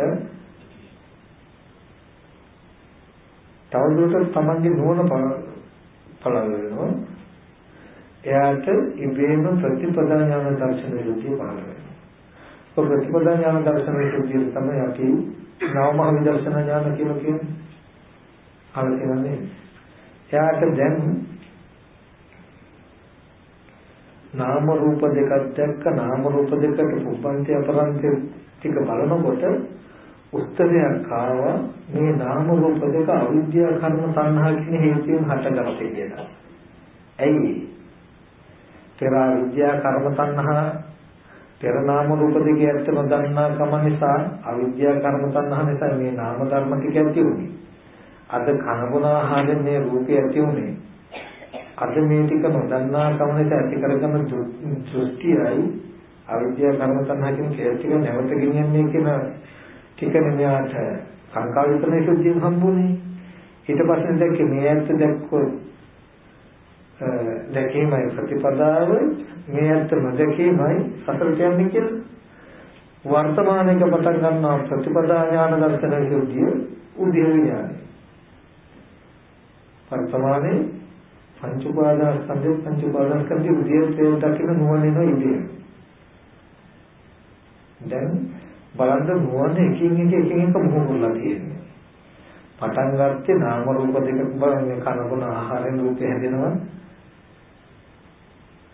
A: තවදුරටත් තමන්ගේ නුවණ පළල වෙනවා. එයාට ඉබේම ප්‍රතිපදා ඥාන දර්ශන විසුද්ධිය පහළ වෙනවා. ඔය ප්‍රතිපදා ඥාන දර්ශන විසුද්ධිය තමයි අපි නවම විදර්ශන ඥාන කියලා කියන්නේ. අර කියන්නේ එයාට දැන් නාම රූප දෙකක් දැක්ක නාම රූප දෙකට පුබ්බන්ති අපරන්ති ටික බලනකොට උත්තරයක් ආවා මේ නාම රූප දෙක අවිද්‍යා කර්ම සංහා කියන හේතුයෙන් හටගත්තේ කියලා. ඇයි? පෙර අවිද්‍යා කර්ම සංහා පෙර නාම රූප දෙකේ ඇත්ත නොදන්නා කම නිසා අවිද්‍යා කර්ම සංහා නිසා මේ නාම ධර්ම ටික ඇති වුනේ. අද කනබුන ආහාරයෙන් මේ රූපය ඇති වුනේ. අද මේ ටික නොදන්නා කම නිසා ඇති කරගන්න දෘෂ්ටියයි අවිද්‍යා කර්ම සංහා කියන කේස් ටික නැවත ගෙනියන්නේ කියන ටික නෙමෙයිට සංකල්ප විතරනේ සුද්ධියෙන් හම්බුනේ. ඊට පස්සේ දැක්කේ මේ ඇත්ත දැක්කොත් දැකීමයි ප්‍රතිපදාව මේ ඇත්ත නොදැකීමයි සසරට යන්නේ කියලා. වර්තමානයක පටන් ගන්නා ප්‍රතිපදා ඥාන දර්ශන විසුද්ධිය උදේ විඥානයි. වර්තමානයේ පංච උපාදාන ස්කන්ධ පංච උපාදාන ස්කන්ධ උදේ තේ දකින්න නුවණින ඉදී. දැන් බලන්න නුවණ එකින් එක එකින් එක මොහොතලා තියෙන්නේ. පටන් ගත්තේ නාම රූප දෙකක් බලන්නේ කනබුන ආහාරයෙන් රූපය හැදෙනවා.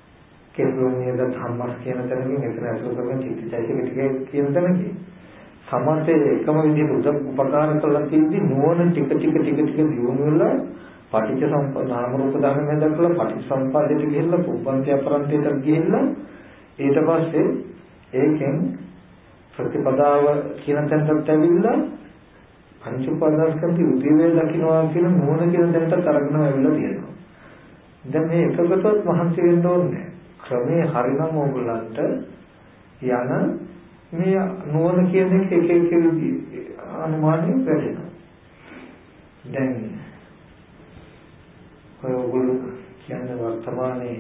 A: කෙලුණියද ධම්මස් කියන තැනකින් එතන අසුර කරන චිත්තචෛතසික ටික කියන තැනකින් සමතේ එකම විදිහට උදව් උපකාර කරලා තියෙද්දි නුවණ ටික ටික ටික ටික දියුණු වෙලා පටිච්ච සම්පදාන නාම රූප ධර්මයෙන් දැකලා පටිච්ච සම්පදායට ගිහිල්ලා පුබ්බන්ති අපරන්තයට ගිහිල්ලා ඊට පස්සේ ඒකෙන් ප්‍රතිපදාව කියන තැනට ඇවිල්ලා පංච උපාදානස්කන්ධය උදේවේ දකින්නවා කියන නුවණ කියන තැනට අරගෙන ඇවිල්ලා තියෙනවා. දැන් මේ එකකටවත් මහන්සි වෙන්න ඕනේ. ක්‍රමේ හරිනම් ඕගොල්ලන්ට යන මේ නුවණ කියන එක එක එක අනුමානෙ වැඩෙනවා. දැන් ඔයගොල්ලෝ කියන්නේ වර්තමානයේ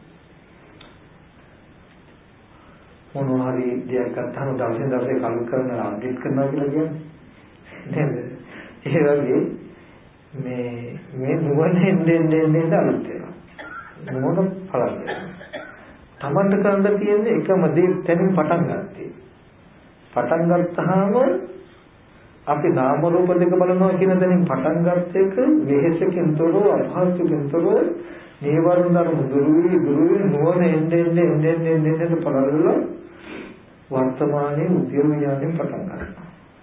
A: මොනවා හරි දෙයක් ගන්නම දවසේ දවසේ කල් කරන අප්ඩේට් කරනවා කියලා කියන්නේ. නේද? ඒ වගේ මේ මේ නුවණ එන්නේ එන්නේ අලුත් වෙනවා. නුවණ පළල් වෙනවා. තමන්ට කරන්න තියෙන්නේ එකම දේ තැනින් පටන් ගන්නදී. පටන් ගත්තාම අපි නාම රූප දෙක බලනවා කියන තැනින් පටන් ගත්ත එක වෙහෙසකින් තොරව අපහසුකින් තොරව නීවරණ ධර්ම දුරුවි දුරුවි නුවණ එන්නේ එන්නේ එන්නේ එන්නේ පළල්ල වර්තමානයේ උද්‍යම ඥානෙ පටන් ගන්නවා.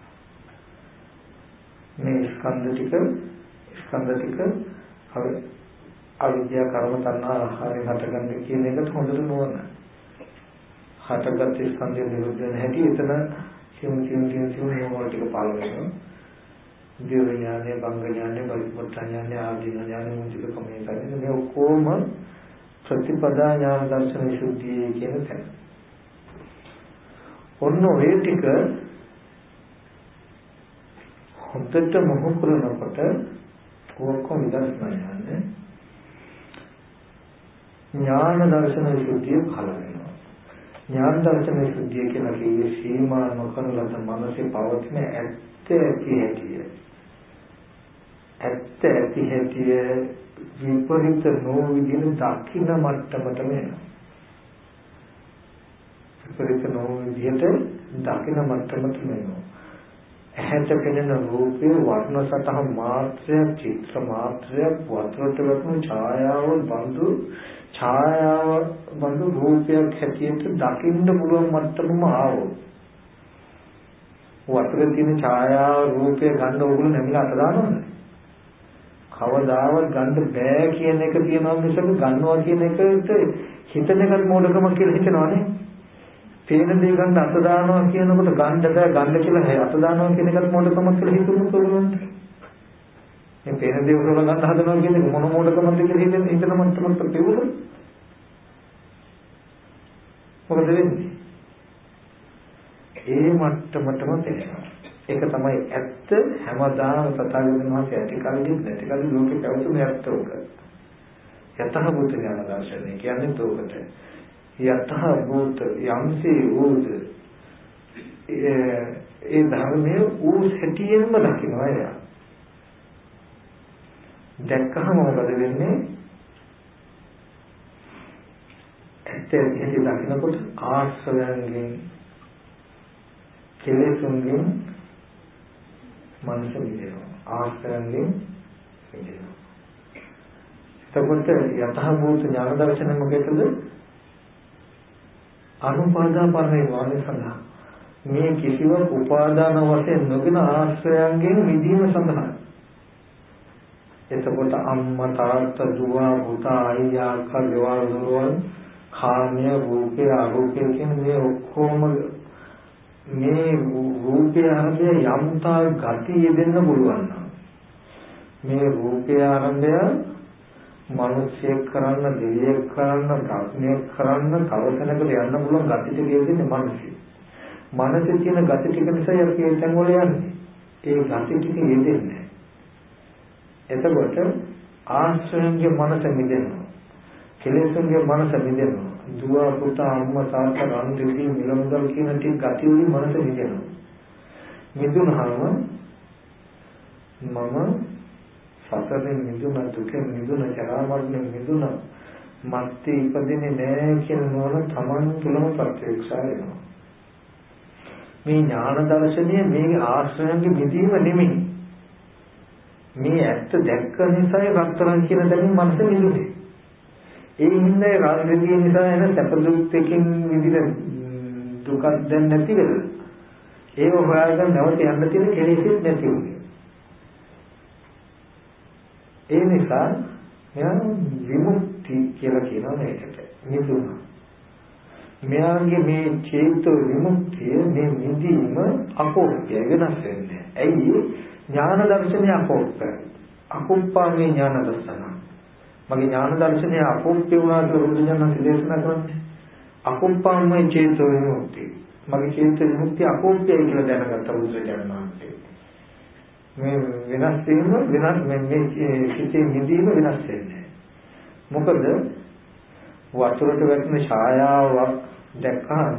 A: මේ ස්කන්ධ ටික ස්කන්ධ ටික අර අවිද්‍යා කර්ම තණ්හා ආහාරයෙන් හටගන්නේ කියන එකට හොඳට නුවණ. හටගත් ස්කන්ධය නිරුද්ධ වෙන හැටි එතන සිවුම් සිවුම් සිවුම් සිවුම් මොනවා ටික පාල වෙනවා. දේව ඥානය, බංග ඥානය, පරිපූර්ණ ඥානය, ආදීන ඥානය මුචික කමේ කරන්නේ මේ ඔක්කොම ප්‍රතිපදා ඥාන දර්ශන විසුද්ධිය කියන තැන. ඔන්න ඔය ටික හොඳට මොහු කරනකොට ඔක්කොම විදර්ශනා ඥානය ඥාන දර්ශන විසුද්ධිය පහළ වෙනවා. ඥාන දර්ශන විසුද්ධිය කියලා කියේ සීමා නොකරන ලද මනසේ පවතින ඇත්ත ඇති හැටිය. ඇත්ත ඇති හැටිය විපරිත නොවිදින දකින්න මට්ටමටම එනවා. විපරිත නොවිදියට දකින්න මට්ටමටම එනවා. ඇහැට පෙනෙන රූපේ වර්ණ සතහන් මාත්‍රයක්, චිත්‍ර මාත්‍රයක්, වතුරට වැටුණු ඡායාව බඳු ඡායාව බඳු රූපයක් හැටියට දකින්න පුළුවන් මට්ටමම ආවෝ. වතුරේ තියෙන ඡායාව රූපය ගන්න ඕගොල්ලෝ නැමිලා අත දානවද? කවදාවත් ගන්න බෑ කියන එක තියෙනවා මිසක ගන්නවා කියන එකට හිතන එකත් මොඩකමක් කියලා හිතනවනේ. තේන දේ ගන්න අත දානවා කියනකොට ගන්න බෑ ගන්න කියලා අත දානවා කියන එකත් මොඩකමක් කියලා හිතුණු තෝරන්නේ. මේ තේන දේ උරල ගන්න හදනවා කියන්නේ මොන මොඩකමක්ද කියලා හිතෙන හිතන මට්ටමකට පෙවුණා. මොකද වෙන්නේ? ඒ මට්ටමටම තේරෙනවා. ඒක තමයි ඇත්ත. හැමදාම තථාගතයන් වහන්සේ ඇති කල්ලි නැති කල්ලි ලෝකේ පැවතුනේ ඇත්ත උක. යතහ භූත ඥාන දර්ශනය කියන්නේ තෝකට. යතහ භූත යම්සේ වූද ඒ ධර්මයේ ඌ සැටියෙන්ම දකින්නවා යා. දැක්කහම මොකද වෙන්නේ? ඇත්ත ඇති දකින්නකොට ආශ්‍රයයෙන් කෙලෙසුන්ගෙන් මනස විදෙනවා. ආශ්‍රයයෙන් විදෙනවා. එතකොට යතහ භූත ඥාන දර්ශන මොකේද? අනුපාදා පරිණාමය සඳහා මේ කිසිවක් උපාදාන වශයෙන් නොගෙන ආශ්‍රයයෙන් මිදීම සඳහා. එතකොට අම්මා තාත්තා දුව පුතා අයියා අක්කා ගෙවල් දොරවල් කාමය රූපය අරූපය කියන මේ ඔක්කොම මේ රූපය ආරම්භය යම්තා ගති යෙදෙන්න පුළුවන් නම් මේ රූපය ආරම්භය මිනිස්සෙක් කරන්න දෙවියෙක් කරන්න ප්‍රඥෙක් කරන්න කවසනකට යන්න පුළුවන් ගති ටික යෙදෙන්නේ මිනිස්සු. මනසේ තියෙන ගති ටික නිසා අපි ඒ තැන් වල යන්නේ. ඒ ගති ටික යෙදෙන්නේ. එතකොට ආශ්‍රයන්ගේ මනස මිදෙනවා. කෙලෙසුන්ගේ මනස මිදෙනවා. දුව පුතා අම්මා තාත්තා රන් දෙවි මිලමුදල් කියන ටික ගති වලින් මනස මිදෙනවා. මිදුනහම මම සතරෙන් මිදුන දුකෙන් මිදුන ජරා මරණයෙන් මිදුන මත්තේ ඉපදෙන්නේ නැහැ කියන නෝන තමන් තුළම ප්‍රත්‍යක්ෂ වෙනවා. මේ ඥාන දර්ශනය මේ ආශ්‍රයන්ගේ මිදීම නෙමෙයි. මේ ඇත්ත දැක්ක නිසායි රත්තරන් කියන දැනීම මනස මිදුනේ. ඒ හින්දායි රාජ්‍යදී නිසා එන සැප දුක් දෙකකින් විඳින දුකක් දැන් නැති වෙලා. ඒව හොයාගෙන නැවත යන්න තියෙන කෙලෙසෙත් නැති වුණේ. ඒ නිසා මෙයා විමුක්ති කියලා කියනවා මේකට. නිදුණා. මෙයාගේ මේ චේතෝ විමුක්තිය මේ නිදීම අකෝප්‍ය වෙනස් වෙන්නේ. ඇයි? ඥාන දර්ශනය අකෝප්‍ය. අකුප්පාමේ ඥාන දර්ශන. මගේ ඥාන දර්ශනය අකෝප්‍ය වුණා කියලා බුදුජානක දේශනා කරන්නේ. අකුප්පාමේ චේතෝ විමුක්තිය. මගේ චේතෝ විමුක්තිය අකෝප්‍යයි කියලා දැනගත්ත බුදුජානක වහන්සේ. මේ වෙනස් වීම වෙනස් මේ සිතේ නිදීම වෙනස් වෙන්නේ. මොකද වතුරට වැටෙන ඡායාවක් දැක්කම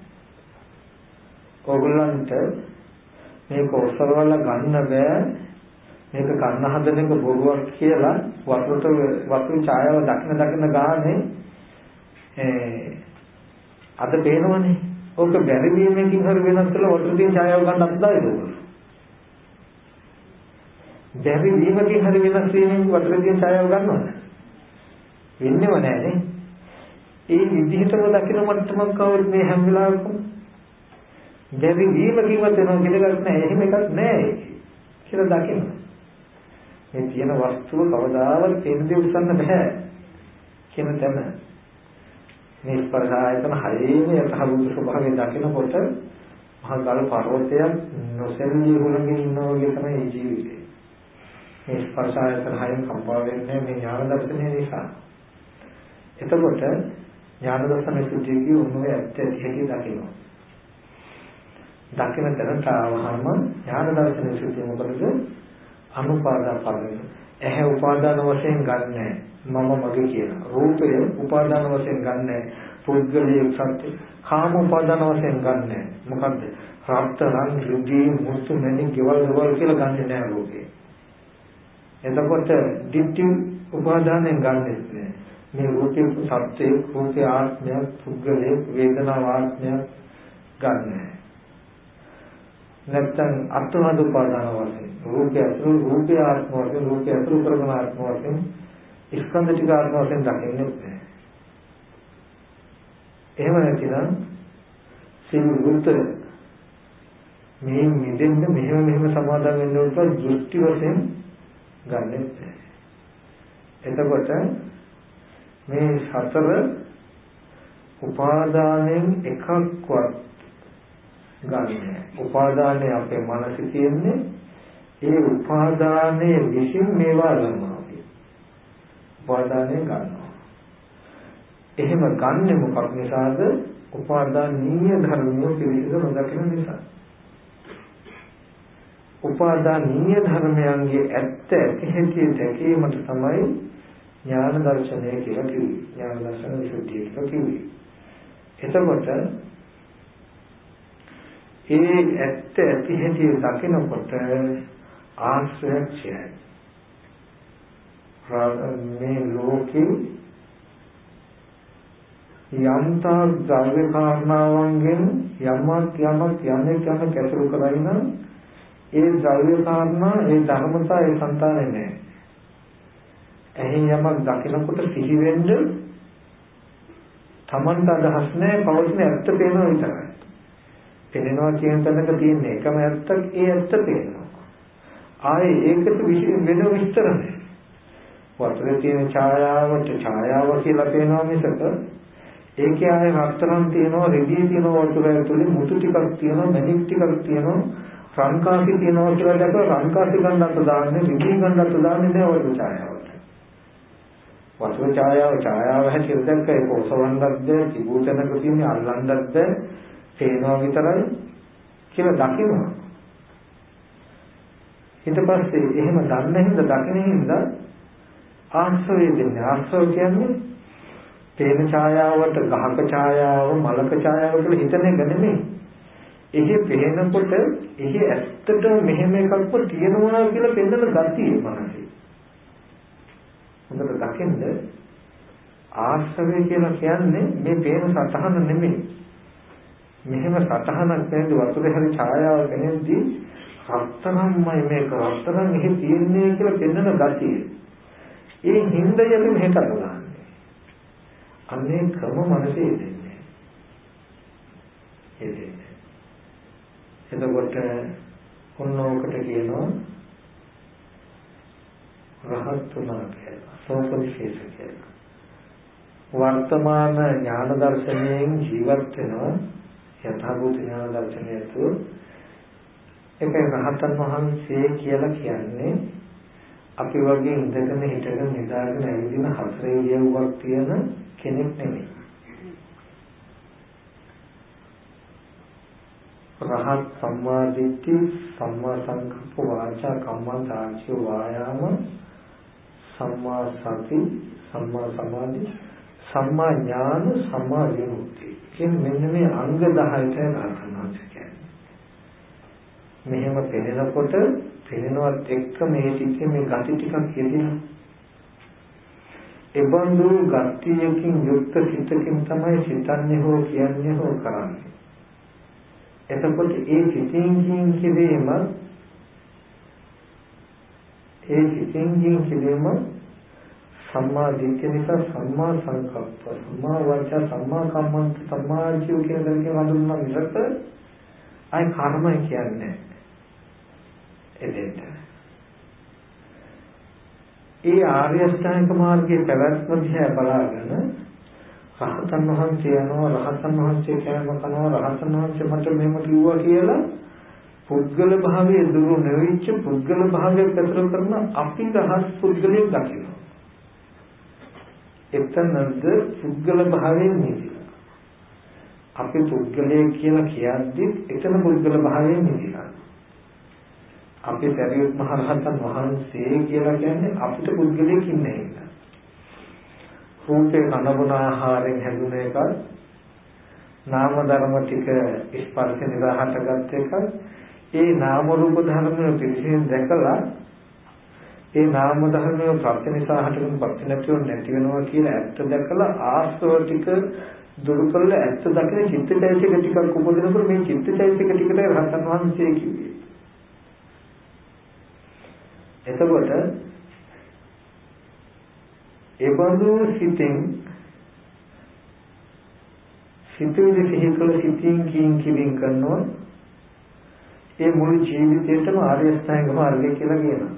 A: ඕගොල්ලන්ට මේක ඔසවලා ගන්න බෑ, මේක ගන්න හදන එක බොරුවක් කියලා වතුරට වතුරු ඡායාව දකින දකින ගානේ අද පේනවනේ. ඕක බැරි වීමකින් හරි වෙනස් කරලා වතුර තියෙන ඡායාව ගන්න අත්දායිද ඕගොල්ලෝ? බැරි වීමකින් හරි වෙනස් වීමෙන් වතුර තියෙන ඡායාව ගන්නවද? වෙන්නේව නෑනේ. ඒ විදිහටම දකින මට්ටමක් කවුරුත් මේ හැම වෙලාවකම බැරි වීමකින්වත් වෙනවා කියන එකක් නෑ. එහෙම එකක් නෑ කියලා දකින්න. මේ තියෙන වස්තුව කවදාවත් තේරුම් උස්සන්න බෑ කියන තැන මේ ස්පර්ශ ආයතන හයේම යථාභූත ස්වභාවය දකිනකොට මහා ගල් පර්වතයක් නොසෙල්ලී හුලඟින් ඉන්නවා වගේ තමයි ජීවිතේ. මේ ස්පර්ශ ආයතන හයෙන් කම්පා වෙන්නේ මේ ඥාන දර්ශනය නිසා. එතකොට ඥාන දර්ශන සුද්ධියදී උන්වහන්සේ ඇත්ත ඇති දකිනවා. දකින තැනට ආවහම ඥාන දර්ශන සුද්ධිය මොකද? අනුපාදා පරිණත. ඇහැ උපාදාන වශයෙන් ගන්නෑ. මම මගේ කියලා. රූපය උපාදාන වශයෙන් ගන්නෑ. පුද්ගලයේ සත්‍ය. කාම උපාදාන වශයෙන් ගන්නෑ. මොකද්ද? රාත්තරන් රුධි මුතු මෙනි ගෙවල් ගෙවල් කියලා ගන්නෙ නෑ රූපේ. එතකොට ditthi උපාදානෙන් ගන්නෙ නෑ. මේ රූපේ සත්‍යයේ රූපේ ආත්මය පුද්ගලයේ වේදනා ආත්මය ගන්නෑ. නැත්නම් අත්වාද උපාදාන වශයෙන් රූපය අතුරු රූපය ආත්ම වශයෙන් රූපය අතුරු කරන ආත්ම වශයෙන් ස්කන්ධ ටික ආත්ම වශයෙන් දකින්නේ නැහැ. එහෙම නැතිනම් සිංහුත් මේ මිදෙන්න මෙහෙම මෙහෙම සමාදම් වෙන්න උනොත් දෘෂ්ටි වශයෙන් ගන්නෙ නැහැ. එතකොට මේ සතර උපාදානයෙන් එකක්වත් ගන්න. උපාදානයේ අපේ මනසේ තියෙන්නේ ඒ උපාදානයේ විසින් මේවා ගන්නවා. උපාදානය ගන්නවා. එහෙම ගන්නෙ මොකක් නිසාද? උපාදානීය ධර්මයේ පිළිසිදු නොදකින නිසා. උපාදානීය ධර්මයන්ගේ ඇත්ත ඇති හැටි දැකීමට තමයි ඥාන දර්ශනය කියලා කිව්වේ. ඥාන දර්ශන විසුද්ධිය කියලා කිව්වේ. එතකොට ඒ ඇත්ත ඇති හැටි දකිනකොට ආශ්‍රයක්ෂයයි. මේ ලෝකේ යම්තා ද්‍රව්‍ය කාරණාවන්ගෙන් යමක් යමක් යන්නේ යම කැසුරු කරගෙන ඒ ද්‍රව්‍ය කාරණා ඒ ධර්මතා ඒ సంతානේ නැහැ. එහි යමක් දකිනකොට සිහි වෙන්න තමන්ට අදහස් නැහැ, පවතින ඇත්ත පේනවා විතරයි. පේනවා කියන තැනක තියෙන එකම ඇත්තක් ඒ ඇත්ත පේනවා. ආයේ ඒකට විශේෂ වෙන විස්තර නැහැ. වතුරේ තියෙන ඡායාවට ඡායාව කියලා පේනවා මිසක ඒකේ ආයේ රත්තරන් තියෙනවා, රෙදි තියෙනවා, වතුර ඇතුලේ මුතු ටිකක් තියෙනවා, මණික් ටිකක් තියෙනවා, රන්කාසි තියෙනවා කියලා දැකලා රන්කාසි ගන්නත් දාන්නේ, රෙදි ගන්නත් දාන්නේ නෑ වතුර ඡායාවට. වතුර ඡායාව ඡායාව හැටියට දැක්ක ඒක ඔසවන්නත් බෑ, තිබුතනක තියෙන අල්ලන්නත් බෑ, පේනවා විතරයි කියලා දකිනවා. ඊට පස්සේ එහෙම දන්න හින්දා දකින හින්දා ආශ්‍රය දෙන්නේ. ආශ්‍රය කියන්නේ තේන ඡායාවට ගහක ඡායාව, මලක ඡායාව කියලා හිතන එක නෙමෙයි. එහි පේනකොට එහි ඇත්තටම මෙහෙම එකක්ව තියෙනවා කියලා පෙන්නන ගතිය මනසේ. හොඳට දකින්න ආශ්‍රය කියලා කියන්නේ මේ පේන සතහන නෙමෙයි. මෙහෙම සතහනක් දැන් වතුරේ හරි ඡායාව වෙනදී රත්තරන්මයි මේක රත්තරන් එහි තියෙන්නේ කියලා පෙන්නන ගතිය. ඒ හින්දයම මෙහෙට අරගන්නේ. අන්නේ ක්‍රම මනසේ දෙන්නේ. එදෙන්නේ. එතකොට ඔන්නෝකට කියනවා රහත් වුණා කියලා. සෝපනිශේෂ කියලා. වර්තමාන ඥාන දර්ශනයෙන් ජීවත් වෙනවා යථාභූත ඥාන දර්ශනය තුළ. ඒකයි රහතන් වහන්සේ කියලා කියන්නේ අපි වගේ ඉඳගෙන හිටගෙන නිදාගෙන ඇවිදින හතර ඉරියව්වක් තියෙන කෙනෙක් නෙමෙයි. රහත් සම්මා දිට්ඨි සම්මා සංකප්ප වාචා කම්මන්ත ආචාර්ය වායාම සම්මා සති සම්මා සමාධි සම්මා ඥාන සම්මා විමුක්ති කියන මෙන්න මේ අංග දහයටයි රහතන් කියන්නේ. මෙහෙම පෙනෙනකොට පෙනෙනවත් එක්ක මේ සිිතේ මේ gati ටිකක් කියදිනවා. එබඳු ගතියකින් යුක්ත සිතකින් තමයි සිතන්නේ හෝ කියන්නේ හෝ කරන්නේ. එතකොට ඒ සිතින් කිරීම ඒ සිතින් කිරීම සම්මා දිට්ඨිය නිසා සම්මා සංකප්ප සම්මා වාචා සම්මා කම්මන්ත සම්මා ආජීව කියන දෙකෙන් හඳුන්වන විදිහට අය කර්මය කියන්නේ එදෙන්න. ඒ ආර්ය අෂ්ටාංග මාර්ගයේ පැවැත්ම දිහා බලාගෙන රහතන් වහන්සේ යනවා රහතන් වහන්සේ කෑම කනවා රහතන් වහන්සේ මට මෙහෙම කිව්වා කියලා පුද්ගල භාවයේ දුරු නොවිච්ච පුද්ගල භාවයේ පැතර කරන අපි රහස් පුද්ගලයෙක් දකිනවා. එතනද පුද්ගල භාවයෙන් නිදිලා. අපි පුද්ගලයෙක් කියලා කියද්දි එතන පුද්ගල භාවයෙන් නිදිලා. අපි සරියුත් මහ රහතන් වහන්සේ කියලා කියන්නේ අපිට පුද්ගලයෙක් ඉන්නේ නැහැ. රූපේ කනබුන ආහාරයෙන් හැදුන එක නාම ධර්ම ටික ස්පර්ශ නිරහටගත් එක ඒ නාම රූප ධර්ම පිළිසින් දැකලා ඒ නාම ධර්ම ප්‍රත්‍ය නිසා හටගෙන ප්‍රත්‍ය නැතිව නැති වෙනවා කියලා ඇත්ත දැකලා ආස්තව ටික දුරු කරලා ඇත්ත දකින චිත්තචෛතසික ටිකක් උපදිනකොට මේ චිත්තචෛතසික ටිකට රහතන් වහන්සේ කිව්වේ. එතකොට ඒ බඳු සිතින් සිතුවිලි සිහි කළ සිතින් කියින් කියින් කරනවා ඒ මුළු ජීවිතේටම ආර්ය අෂ්ටාංග මාර්ගය කියලා කියනවා.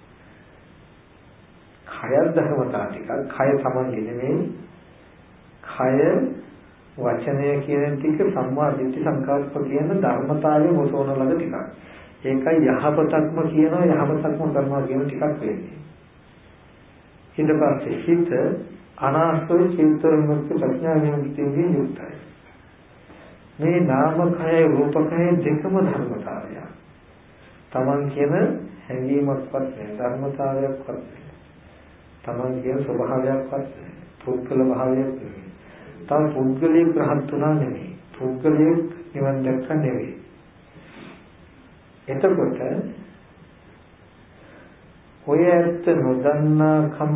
A: කය ධර්මතා ටික කය තමන්ගේ නෙමෙයි කය වචනය කියන ටික සම්මා දිට්ඨි සංකල්ප කියන ධර්මතාවයේ මොසෝන ළඟ ටිකක්. ඒකයි යහපතක්ම කියනවා යහපතක්ම කරනවා කියන ටිකක් වෙන්නේ. ඊට පස්සේ හිත අනාස්තෝ චිත්ත විමුක්ති ප්‍රඥා විමුක්තියෙන් යුක්තයි. මේ නාම කය රූප කය දෙකම ධර්මතාවය. තමන් කියන හැඟීමක්වත් නැහැ ධර්මතාවයක්වත් නැහැ. තමන් කියන ස්වභාවයක්වත් නැහැ. පුද්ගල භාවයක් නෙවෙයි. තම පුද්ගලික රහත්ුණා නෙවෙයි. පුද්ගලික නිවන් දැක්ක නෙවෙයි. එතකොට ඔය ඇත්ත නොදන්නා කම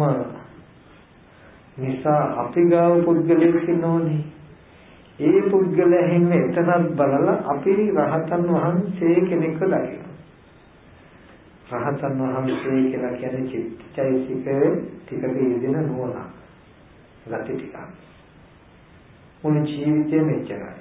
A: නිසා අපි ගාව පුද්ගලයෙක් ඉන්නෝනේ. ඒ පුද්ගලයා හින්නේ එතනත් බලලා අපි රහතන් වහන්සේ කෙනෙක්ව දකිනවා. රහතන් වහන්සේ කියලා කියන්නේ චිත්තචෛතසිකයේ ටිකක යෙදෙන නුවණ. ගති ටික. මුළු ජීවිතේම එච්චරයි.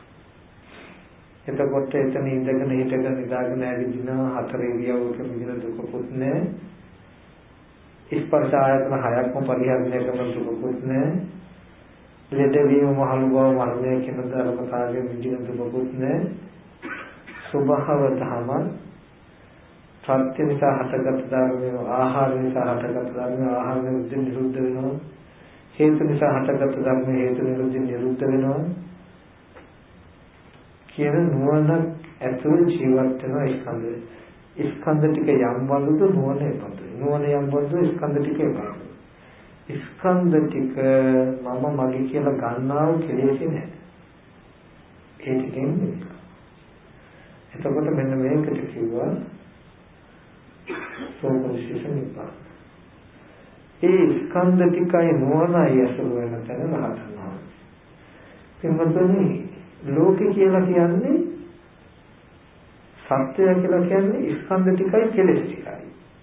A: එතකොට එතන ඉඳගෙන හිටගෙන නිදාගෙන ඇවිදින හතර ඉරියව්වක මිදින දුකකුත් නැහැ. ස්පර්ශ ආයතන හයක්ම පරිහරණය කරන දුකකුත් නැහැ. ලෙඩවීම මහලු බව මරණය කියන ධර්මතාවයේ මිදින දුකකුත් නැහැ. ස්වභාව ධම සත්‍ය නිසා හටගත් ධර්මය ආහාර නිසා හටගත් ධර්මය ආහාර නිරුද්ධ නිරුද්ධ වෙනවා. හේතු නිසා හටගත් ධර්මය හේතු නිරුද්ධ නිරුද්ධ වෙනවා. කියන නුවණ ඇතුළු ජීවත් වෙන ස්කන්ධය. ස්කන්ධ ටික යම් වලුද නුවණ එපතු. නුවණ යම් වලුද ස්කන්ධ ටික එපතු. ස්කන්ධ ටික මම මගේ කියලා ගන්නා වූ කෙලෙස් නෑ. ඒ ටිකෙන් නෙවෙයි. එතකොට මෙන්න මේකට කිව්වා සෝපනිශේෂ නිපාත. ඒ ස්කන්ධ ටිකයි නුවණයි අසුර වෙන තැන රහතන් වහන්සේ. පින්වතුනි ලෝකේ කියලා කියන්නේ සත්‍යය කියලා කියන්නේ ස්කන්ධ ටිකයි කෙලෙස් ටිකයි.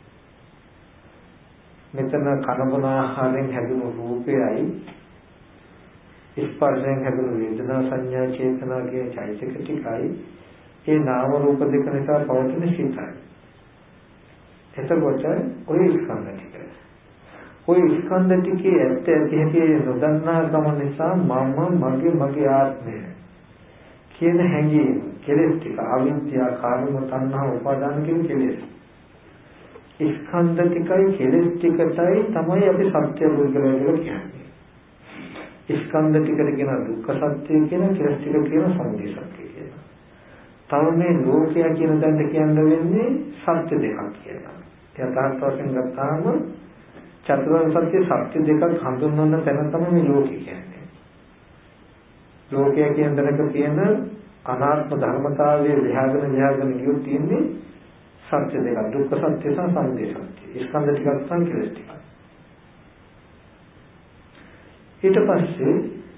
A: මෙතන කනබුන ආහාරයෙන් හැදුණු රූපයයි ස්පර්ශයෙන් හැදුණු වේදනා සංඥා චේතනා කියන චෛතසික ටිකයි ඒ නාම රූප දෙක නිසා පවතින සිතයි. එතකොට ඔය ස්කන්ධ ටික. ඔය ස්කන්ධ ටිකේ ඇත්ත ඇති හැටි නොදන්නා කම නිසා මම මගේ මගේ ආත්මය කියන හැඟීම කෙලෙස් ටික අවිද්‍යාව කාම තණ්හා උපාදාන කියන කෙලෙස්. ස්කන්ධ ටිකයි කෙලෙස් ටිකටයි තමයි අපි සත්‍ය පුද්ගලයා කියලා කියන්නේ. ස්කන්ධ ටිකට කියන දුක්ඛ සත්‍ය කියන කෙලෙස් ටික කියන සමුදය සත්‍ය කියන. තව මේ ලෝකය කියන දඬ කියන්න වෙන්නේ සත්‍ය දෙකක් කියලා. යථාර්ථ වශයෙන් ගත්තාම චතුරාර්ය සත්‍ය සත්‍ය දෙකක් හඳුන්වන තැන තමයි මේ ලෝකය කියන්නේ. ලෝකය කියන දඬක තියෙන අනාත්ම ධර්මතාවයේ විහාගෙන විහාගෙන කියු තියෙන්නේ සත්‍ය දෙක දුක්ඛ සත්‍ය සහ සමුදය සත්‍ය ස්කන්ධ ටිකක් තමයි කෙලෙස් ටික. ඊට පස්සේ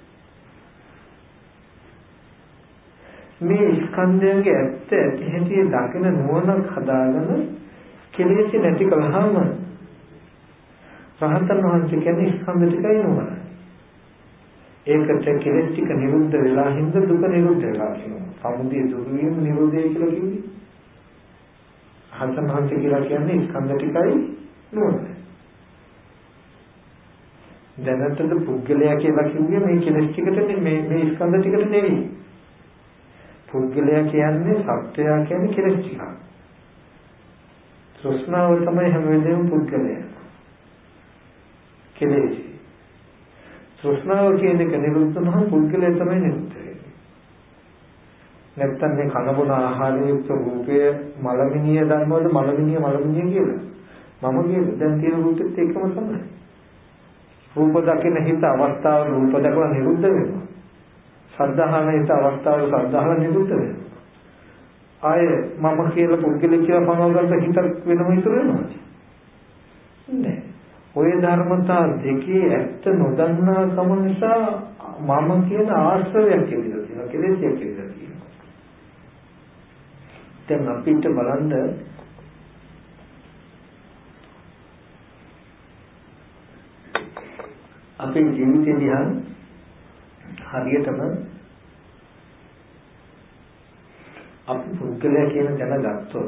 A: මේ ස්කන්ධයන්ගේ ඇත්ත ඇති හැටි දකින නුවණක් හදාගෙන කෙලෙස් නැති කලහම රහතන් වහන්සේ කියන්නේ ස්කන්ධ ටිකයි නුවණ. ඒකට කෙලෙස් ටික නිරුද්ධ වෙලා හින්ද දුක නිරුද්ධ වෙලා කියනවා. සමුදය දුරු වීම නිරෝධය කියලා කිව්වේ. රහතන් වහන්සේ කියලා කියන්නේ ස්කන්ධ ටිකයි නුවණ. දැනටද පුද්ගලයා කියලා කිව්වේ මේ කෙලෙස් ටිකට මේ මේ ස්කන්ධ ටිකට නෙවෙයි. පුද්ගලයා කියන්නේ සත්‍යය කියන්නේ කෙලෙස් ටික. තෘෂ්ණාව තමයි හැම වෙලේම පුද්ගලයා. කෙලෙස්. තෘෂ්ණාව කියන එක නිරුද්ධ නම් පුද්ගලයා තමයි නිරුද්ධ වෙන්නේ. නැත්තම් මේ කන බොන ආහාරයේ යුක්ත රූපය මලමිනිය ධර්මවල මලමිනිය මලමිනිය කියලා. මම කියන්නේ දැන් තියෙන රූපෙත් එකම තමයි. රූප දකින හිත අවස්ථාව රූප දක්වා නිරුද්ධ වෙනවා. සද්ධාහන හිත අවස්ථාව සද්ධාහන නිරුද්ධ වෙනවා. ආය මම කියලා පුද්ගලික කියලා පනවගන්න හිතක් වෙනම ඉතුරු වෙනවා. නෑ. ඔය ධර්මතා දෙකේ ඇත්ත නොදන්නා කම නිසා මම කියන ආශ්‍රයයක් කියලා තියෙනවා. කෙලෙසයක් කියලා තියෙනවා. දැන් අපිට බලන්න අපේ ජීවිතේ දිහා හරියටම අපි පුද්ගලයා කියන දැන ගත්තොත්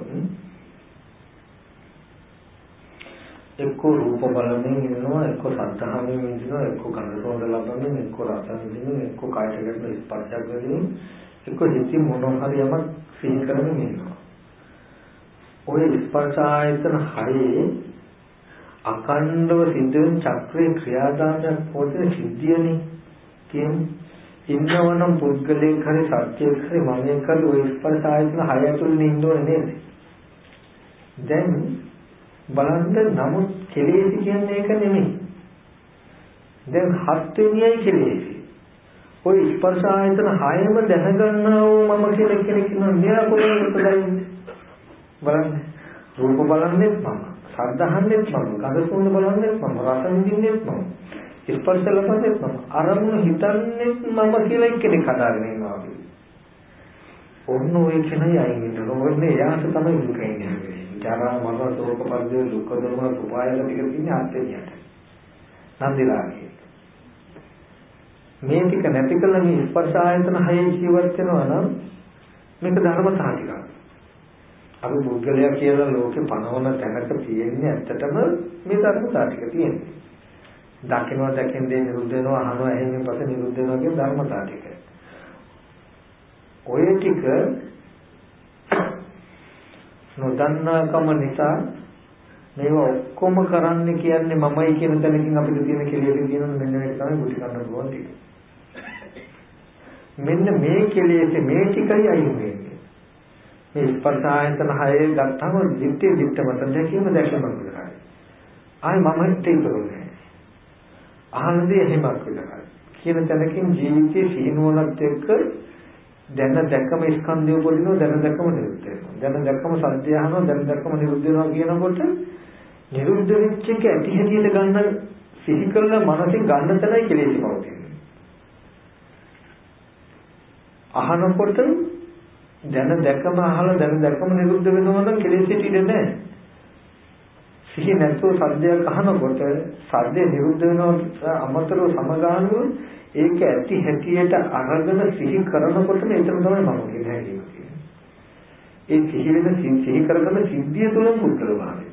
A: එක්ක රූප බලමින් ඉන්නවා, එක්ක සද්ධාහයෙන් ඉන්නවා, එක්ක ගන්ධ රස ලබමින්, එක්ක රස විඳින්න, එක්ක කායයට ගැටෙන ස්පර්ශයක් වෙමින්, එක්ක හිතින් මොනවා හරි යමක් සිහි කරමින් ඉන්නවා. ඔය ස්පර්ශ ආයතන හයේ අකණ්ඩව සිදුවෙන චක්‍රේ ක්‍රියාදාමයක් පොතේ සිද්ධියනේ කියන්නේ. ඉන්නවනම් පුද්ගලයෙක් හරි සත්‍යයක් හරි මමෙක් හරි ඔය ස්පර්ශ ආයතන හය ඇතුළේ ඉන්න ඕනේ නේද? දැන් බලන්න නමුත් කෙලෙස් කියන්නේ ඒක නෙමෙයි. දැන් හත් වෙනියයි කෙලෙස්. ඔය ස්පර්ශ ආයතන හයම දැනගන්නා වූ මම කියලා කෙනෙක් ඉන්නවා. මෙයා කොහෙන්ද බලන්නේ? බලන්න. රූප බලන්නේත් මම. සද්ධාහන්නෙත් මම. ගඳ සුවඳ බලන්නේත් මම. රස විඳින්නෙත් මම. ස්පර්ශ ලබන්නේත් මම. අරමුණ හිතන්නේත් මම කියලා කෙනෙක් හදාගෙන ඉන්නවා. ඔන්න ඔය කෙනයි අයින් වෙනවා. ඔන්නේ එයාට තමයි දුක එන්නේ. ජරා මරණ ශෝක පරිදේ දුක්ඛ දෝමන උපායල ටික තියෙන්නේ ආත්මයට. නන්දිලාගේ. මේ ටික නැති කළ මේ ස්පර්ශ ආයතන හයේ ජීවත් වෙනවා නම් මේක ධර්මතා ටිකක්. අපි පුද්ගලයා කියලා ලෝකේ පනවන තැනක තියෙන්නේ ඇත්තටම මේ ධර්මතා ටික තියෙන්නේ. දකින්නවා දැකින්නේ නිරුද්ධ වෙනවා අහනවා එහෙම පස්සේ නිරුද්ධ වෙනවා කියන ධර්මතා ටික. ඔය ටික නොදන්නාකම නිසා මේව ඔක්කොම කරන්න කියන්නේ මමයි කියන තැනකින් අපිට තියෙන කෙලෙස් කියන මෙන්න මේක තමයි බුද්ධ කන්න ඕන ටික. මෙන්න මේ කෙලෙස් මේ ටිකයි අයින් වෙන්නේ. මේ ස්පර්ශ ආයතන හයේ ගත්තම දිත්තේ දිත්ත මත දැකීම දැකීම කරගන්න. ආයි මම හිතේ කරන්නේ. අහන්නේ එහෙමක් විතරයි. කියන තැනකින් ජීවිතයේ සීනුවණත් එක්ක දැන දැකම ස්කන්ධය පොදිනවා දැන දැකම නිරුද්ධ වෙනවා. දැන දැකම සත්‍ය අහනවා දැන දැකම නිරුද්ධ වෙනවා කියනකොට නිරුද්ධ වෙච්ච එක ඇති හැටියට ගන්න සිහි කරලා මනසින් ගන්න තැනයි කෙලෙස් පවතින්නේ. අහනකොට දැන දැකම අහලා දැන දැකම නිරුද්ධ වෙනවා නම් කෙලෙස් හිටින්නේ නැහැ. සිහි නැතුව සද්දයක් අහනකොට සද්දේ නිරුද්ධ වෙනවා අමතරව සමගාමීව ඒක ඇති හැටියට අරගෙන සිහි කරනකොට එතන තමයි මම කියන හැටි තියෙන්නේ. ඒ සිහි වෙන සිහි කරගන්න සිද්ධිය තුළ පුද්ගල භාවය.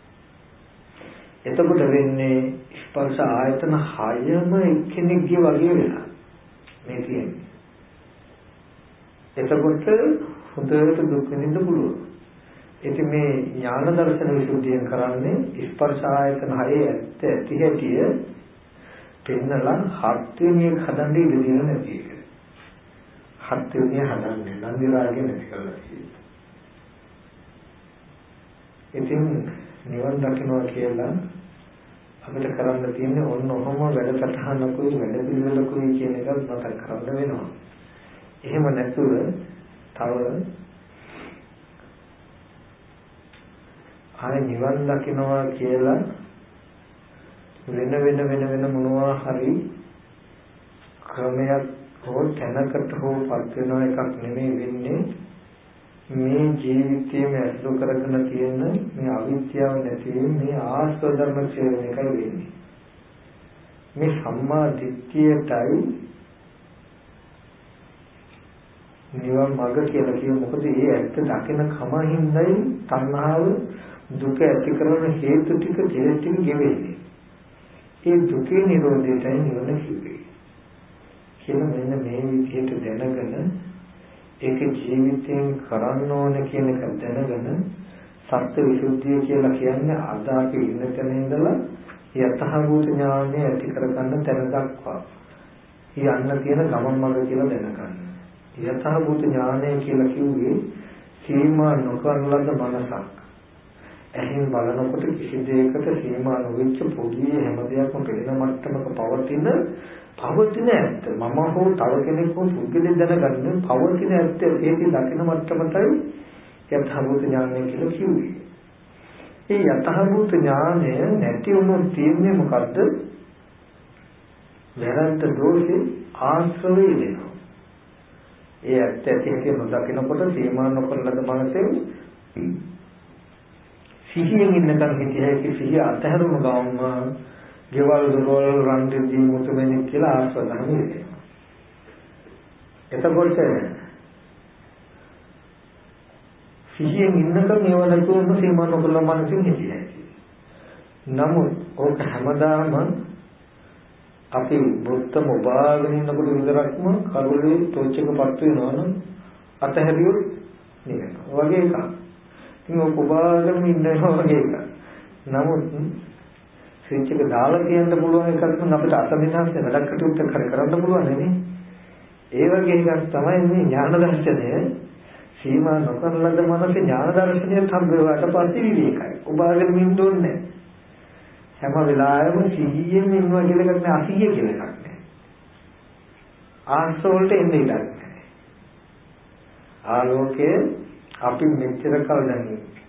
A: එතකොට වෙන්නේ ස්පර්ශ ආයතන හයම එක්කෙනෙක්ගේ වගේ වෙලා මේ තියෙන්නේ. එතකොට හොඳට දුක් විඳින්න පුළුවන්. ඉතින් මේ ඥාන දර්ශන විසුද්ධියෙන් කරන්නේ ස්පර්ශ ආයතන හයේ ඇත්ත ඇති හැටිය පෙන්නලා හත් වෙනි එක හදන්න ඉඩ දෙන්නේ නැති එක. හත් වෙනි හදන්නේ නන්දි රාගය නැති කරලා තියෙනවා. ඉතින් නිවන් දකින්නවා කියලා අපිට කරන්න තියෙන්නේ ඔන්න ඔහොම වැඩසටහනකුයි වැඩ පිළිවෙලකුයි කියන එක මතක් කරගන්න වෙනවා. එහෙම නැතුව තව ආය නිවන් දකින්නවා කියලා වෙන වෙන වෙන වෙන මොනවා හරි ක්‍රමයක් හෝ තැනකට හෝ පත් වෙන එකක් නෙමෙයි වෙන්නේ. මේ ජීවිතයේම ඇසුරු කරගෙන තියෙන මේ අවිද්‍යාව නැති මේ ආශ්‍රව ධර්ම ක්ෂේත්‍රය එකයි වෙන්නේ. මේ සම්මා දිට්ඨියටයි නිවන් මාර්ග කියලා කියමු. මොකද මේ ඇත්ත දකින කම හිඳයි තණ්හාව දුක ඇති කරන හේතු ටික දෙලෙ ටික ගෙවෙන්නේ. ඒ දුකේ නිරෝධයටයි නිවන කිව්වේ. කියලා මෙන්න මේ විදිහට දැනගෙන ඒක ජීවිතයෙන් කරන්න ඕන කියන එක දැනගෙන සත්‍ය විසුද්ධිය කියලා කියන්නේ අද අපි ඉන්න තැන ඉඳලා යථාභූත ඥානය ඇති කරගන්න තැන දක්වා යන්න තියෙන ගමන් මඟ කියලා දැනගන්න. යථාභූත ඥානය කියලා කිව්වේ සීමා නොකරන ලද මනසක්. එහෙන් බලනකොට කිසි දෙයකට සීමා නොවෙච්ච පොඩි හැම දෙයක්ම පෙළෙන මට්ටමක පවතින පවතින ඇත්ත මම හෝ තව කෙනෙක් හෝ පුද්ගලෙක් දැනගන්න පවතින ඇත්ත ඒකේ දකින මට්ටමටයි යථාභූත ඥානය කියලා කිව්වේ. ඒ යථාභූත ඥානය නැති වුණොත් තියෙන්නේ මොකද්ද? වැරද්ද දෝෂේ ආශ්‍රවය වෙනවා. ඒ ඇත්ත ඇති නොදකිනකොට සීමා නොකරන ලද මනසේ සිහියෙන් ඉන්නකම් හිතේ සිහිය අතහැරුණු ගමන්ම ගෙවල් දොරවල් රන් දෙවි මුතුමෙනි කියලා ආස්වාදන වෙනවා. එතකොට සිහියෙන් ඉන්නකම් ඒව නැතුවම සීමා නොකරන මනසින් හිතේ. නමුත් ඕක හැමදාම අපි බුද්ධ මොබාගෙන ඉන්නකොට විතරක්ම කරුලේ ටෝච් එකපත් වෙනවනම් අතහැරියොත් නිකන් වගේ එකක්. ඉතින් ඔය කොබාගෙන ඉන්නවා වගේ එකක්. නමුත් ස්විච් එක දාලා තියන්න පුළුවන් එකක් නම් අපිට අසමිනාස් වැඩක් කටයුත්ත කර කරන්න පුළුවන් නේ. ඒ වගේ එකක් තමයි මේ ඥාන දර්ශනය. සීමා නොකරන ලද මනසේ ඥාන දර්ශනය හම්බෙවට පස්සේ විවේකයි. කොබාගෙන ඉන්න ඕනේ නැහැ. හැම වෙලාවෙම සිහියෙන් ඉන්නවා කියලා එකක් නෑ, අසිහිය කියලා එකක් නෑ. ආස්වලට එන්නේ නැහැ. ආලෝකයේ අපි මෙච්චර කල් දැන්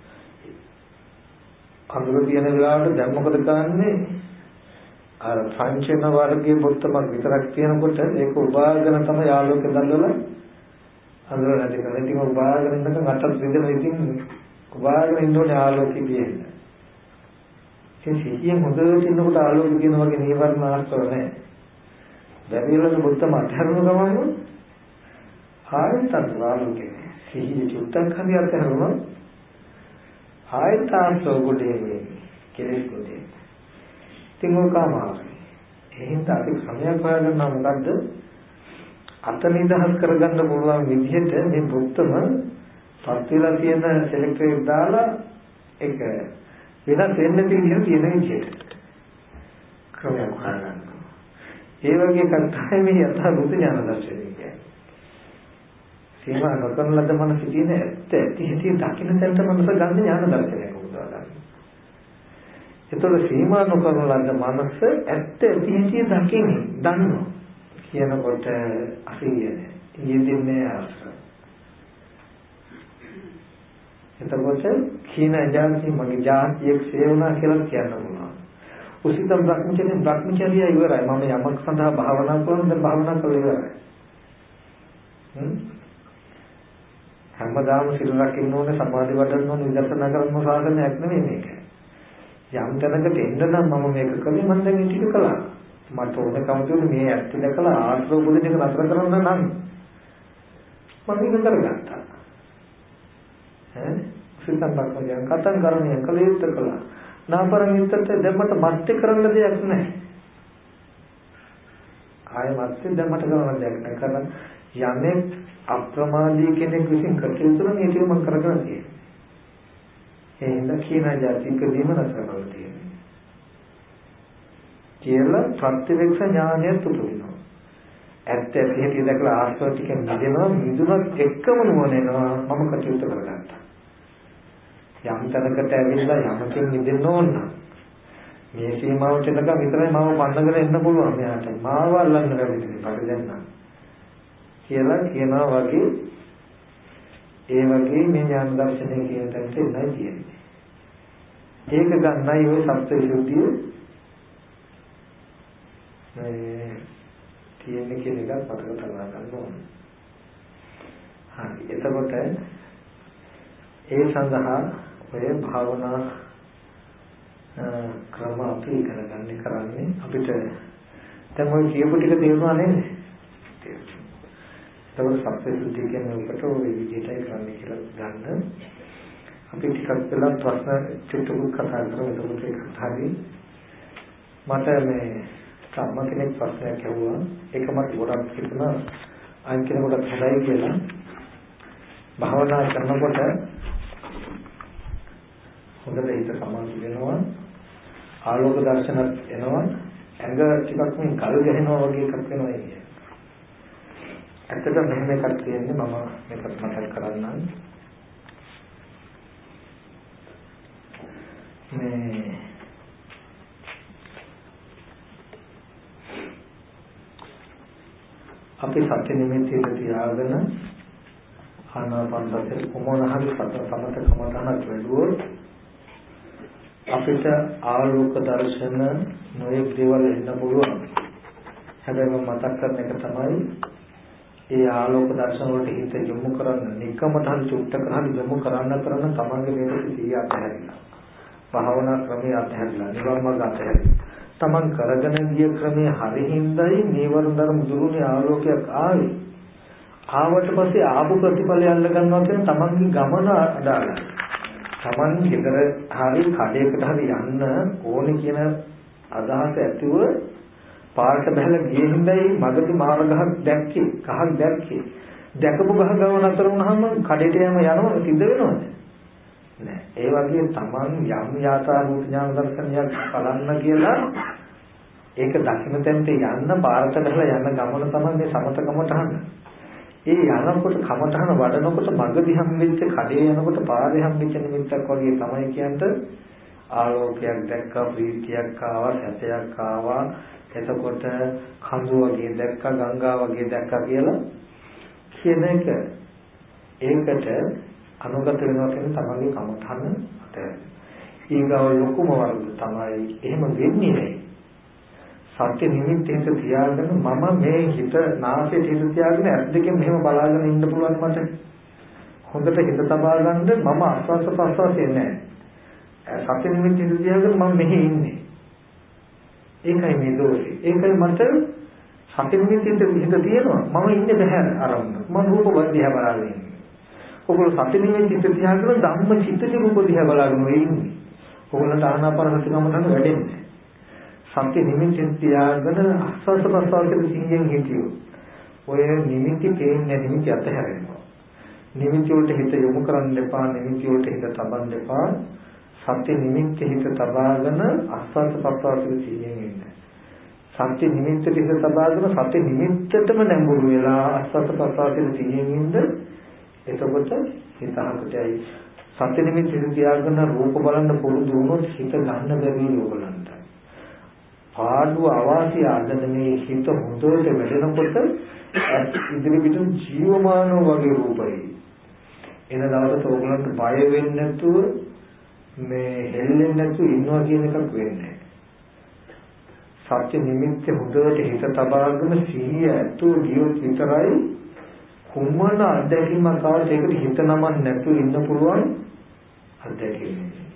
A: අඳුර තියෙන වෙලාවට දැන් මොකද කරන්නේ? අර පංචන වර්ගයේ බොත්තමක් විතරක් තියෙනකොට ඒක උපාගෙන තමයි ආලෝකය දැල්වලා අඳුර නැති කරන්නේ. ඉතින් උපාගෙන ඉන්නකම් අටත් විදිහට ඉතින් උපාගෙන ඉන්න ඕනේ ආලෝකය කියන්නේ. ඒ සිහියෙන් හොඳට ඉන්නකොට ආලෝකය කියන වගේ නීවරණ ආස්තව නැහැ. බැරිලද බොත්තම අටහරුණු ගමන් ආයෙත් ආලෝකය. සිහිය චුට්ටක් හරි අතහැරුණා ආයෙත් ආස්තව කොටේ කෙලෙස් කොටේ. ඉතින් ඔකමාරයි. එහෙනම් අපි සමයක් හොයාගන්න මොකද්ද? අත නිදහස් කරගන්න පුළුවන් විදිහට මේ බොත්තම පත් වෙලා තියෙන සෙලෙක්ටර් එක දාලා ඒක වෙනස් වෙන්න තියෙන තියෙන විදිහට ක්‍රමයක් හොයාගන්න. ඒ වගේ කන්ටයි මේ යථාභූත ඥාන දර්ශනය කියන්නේ. සීමා නොකරන ලද මනස තියෙන ඇත්ත ඇති හැටි දකින්න තැනට මනස ගන්න ඥාන දර්ශනයක් උදා ගන්න. ඒතකොට සීමා නොකරන ලද මනස ඇත්ත ඇති හැටි දකින්නේ දන්නවා කියනකොට අසියනේ. යෙදෙන්නේ ආශ්‍රය. එතකොට කීන ජාති මගේ ජාතියක් සේවනා කියලා කියන්න පුළුවන්. උසිතම් භ්‍රමචර්යයෙන් භ්‍රමචර්යය ඉවරයි. මම යමක් සඳහා භාවනා කරනවා දැන් භාවනා කළා ඉවරයි. හ්ම්. හැමදාම සිල් රකින්න ඕනේ, සමාධි වඩන්න ඕනේ, විදර්ශනා කරන්න සාධනයක් නෙමෙයි මේක. යම් තැනකට එන්න නම් මම මේක කළේ මම දැන් ටික කළා. මට ඕන කවුරුද මේ ඇත්ත දැකලා ආශ්‍රව බුදින එක නතර කරන්න නම් මම ඒක කරගත්තා. ඈ සිතන් බක්මජන කතන් කරන්නේ කලියුත් කළා. නාපරන් ඉත්තට දෙමට මැත්තේ කරන්න දෙයක් නැහැ. ආය මැත්තේ දෙමට කරන්න දෙයක් නැහැ. කරන යන්නේ අප්‍රමාදී කෙනෙක් විසින් කටයුතු කරන මේක මම කරගෙන තියෙන්නේ. ඒ හින්දා කියන જાතික දීමනස කරලා තියෙන්නේ. කියලා ප්‍රත්‍යක්ෂ ඥානය තුතුනවා. ඇත්ත ඇති හැටි දැකලා ආස්වාද ටිකෙන් මිදෙනවා මිදුනත් එක්කම නුවණෙනවා මම කටයුතු කරගත්තා. යම් තැනකට ඇවිල්ලා යමකින් මිදෙන්න ඕන නම් මේ සීමාවට එනකම් විතරයි මාව පන්නගෙන එන්න පුළුවන් මෙයාට. මාව අල්ලන්න බැරි දෙයක් දෙන්න. කියලා කියනවා වගේ ඒ වගේ මේ ඥාන දර්ශනය කියන තැනට එන්නයි කියන්නේ. ඒක ගන්නයි ඔය සත්‍ය විසුද්ධිය මේ තියෙන කියන එක මතක තබා ගන්න ඕනේ. හරි. එතකොට ඒ සඳහා ඔය භාවනා ක්‍රම අපි ඉගෙන ගන්න කරන්නේ අපිට දැන් ඔය කියපු ටික තේරුණා නේද? තේරුණා. සත්‍ය සුද්ධිය කියන්නේ උකට ඔය විදිහටයි කරන්නේ කියලා ගන්න. අපි ටිකක් වෙලා ප්‍රශ්න චුට්ටුක් කතා කරමු. එතකොට ඒකත් හරි. මට මේ සම්ම කෙනෙක් ප්‍රශ්නයක් ඇහුවා. ඒක මට ගොඩක් හිතුණා අයින් කෙනෙකුට හදයි කියලා. භාවනා කරනකොට හොඳට හිත සමාධි වෙනවා. ආලෝක දර්ශනත් එනවා. ඇඟ ටිකක් මේ ගල් ගහනවා වගේ එකක් වෙනවා කියන්නේ. ඇත්තටම මෙහෙම එකක් තියෙන්නේ මම මේක මතක් කරන්නම්. මේ අපි සත්‍ය නිමිතියට තියාගෙන ආනාපානසතිය කොමන හරි සත සමත කමතනක් වැඩුවොත් අපිට ආලෝක දර්ශන නොයෙක් දේවල් එන්න පුළුවන්. හැබැයි මම මතක් කරන එක තමයි ඒ ආලෝක දර්ශන වලට හිත යොමු කරන්න නිකමට හරි චුට්ටක හරි යොමු කරන්න කරන තමන්ගේ මේක සිහිය අතහැරිලා. භාවනා ක්‍රමයේ අතහැරිලා නිවන් මාර්ග අතහැරිලා. තමන් කරගෙන ගිය ක්‍රමයේ හරිහින්දයි නීවරණ ධර්ම දුරුනේ ආලෝකයක් ආවේ. ආවට පස්සේ ආපු ප්‍රතිඵලය අල්ල ගන්නවා කියන තමන්ගේ ගමන අදාළයි. තමන් හිතර හරි කඩේකට හරි යන්න ඕනේ කියන අදහස ඇතිව පාරට බහලා ගියේ හින්දායි මගදී මාර ගහක් දැක්කේ කහක් දැක්කේ. දැකපු ගහ ගව නතර වුණාම කඩේට යම යනවා සිද්ධ වෙනවද? නෑ. ඒ වගේ තමන් යම් යාථා භූත ඥාන දර්ශනයක් බලන්න කියලා ඒක දකින්න තැනට යන්න පාරට බහලා යන ගමන තමයි මේ සමතකමට හන්න. ඒ යනකොට කමතහන වඩනකොට මගදී හම්බෙච්ච කඩේ යනකොට පාරේ හම්බෙච්ච නිමිත්තක් වගේ තමයි කියන්නේ ආලෝකයක් දැක්කා ප්‍රීතියක් ආවා සැපයක් ආවා එතකොට කඳු වගේ දැක්කා ගංගා වගේ දැක්කා කියලා කියන එක ඒකට අනුගත වෙනවා කියන්නේ තමන්ගේ කමතහන අත ඊගාව ලොකුම වර්ග තමයි එහෙම වෙන්නේ නැහැ. සත්‍ය නිමිත්තෙන්ට තියාගෙන මම මේ හිත නාසයේ හිත තියාගෙන ඇස් දෙකෙන් මෙහෙම බලාගෙන ඉන්න පුළුවන් මට. හොඳට හිත තබා ගන්න මම ආස්වාස ප්‍රස්වාසයේ නැහැ. සත්‍ය නිමිත්තෙන්ට තියාගෙන මම මෙහි ඉන්නේ. ඒකයි මේ දෝෂේ. ඒකයි මට සත්‍ය නිමිත්තෙන්ට හිත තියෙනවා. මම ඉන්නේ බහැර අරමුණ. මම රූප දිහා බලාගෙන ඉන්නේ. ඔගොල්ලෝ සත්‍ය නිමිත්තෙන්ට තියාගෙන ධම්ම චිත්තජ රූප දිහා බලාගෙන ඉන්නේ. ඔයගොල්ලන්ට ආනාපාන සති කමටහන වැඩෙන්නේ. සත්‍ය නිමිති තියාගෙන ආස්වාද ප්‍රසවාසයේ සිහියෙන් හිටියෝ. ඔය නිමිති තේන්නේ නිමිති අතහැරෙනවා. නිමිති වලට හිත යොමු කරන්න එපා, නිමිති වලට හිත තබන්න එපා. සත්‍ය නිමිති හිත තබාගෙන ආස්වාද ප්‍රසවාසයේ සිහියෙන් ඉන්න. සත්‍ය නිමිති හිත තබාගෙන සත්‍ය නිමිත්තටම නැඹුරු වෙලා ආස්වාද ප්‍රසවාසයේ සිහියෙන් ඉන්න. එතකොට හිත හකටයි සත්‍ය නිමිති තියාගෙන රූප බලන්න පුරුදු වුණොත් හිත ගන්න බැරි ඕගලන්ට. පාඩුව අවාසි ආදනමේ හිත හොඳට වැඩෙනකොට ඉදිරි පිට ජීවමානව වගේ රූපයි. එන දවසට ඕගලන්ට බය වෙන්නේ නැතුව මේ හෙල්ලෙන්නේ නැතුව ඉන්නවා කියන එකක් වෙන්නේ. සත්‍ය නිමිත්ත හොඳට හිත තබාගෙන සිහිය ඇතුව ගියොත් විතරයි කුමන අත්දැකීමක් ආවත් ඒකට හිත නමන්න නැතුව ඉන්න පුළුවන් අත්දැකීම.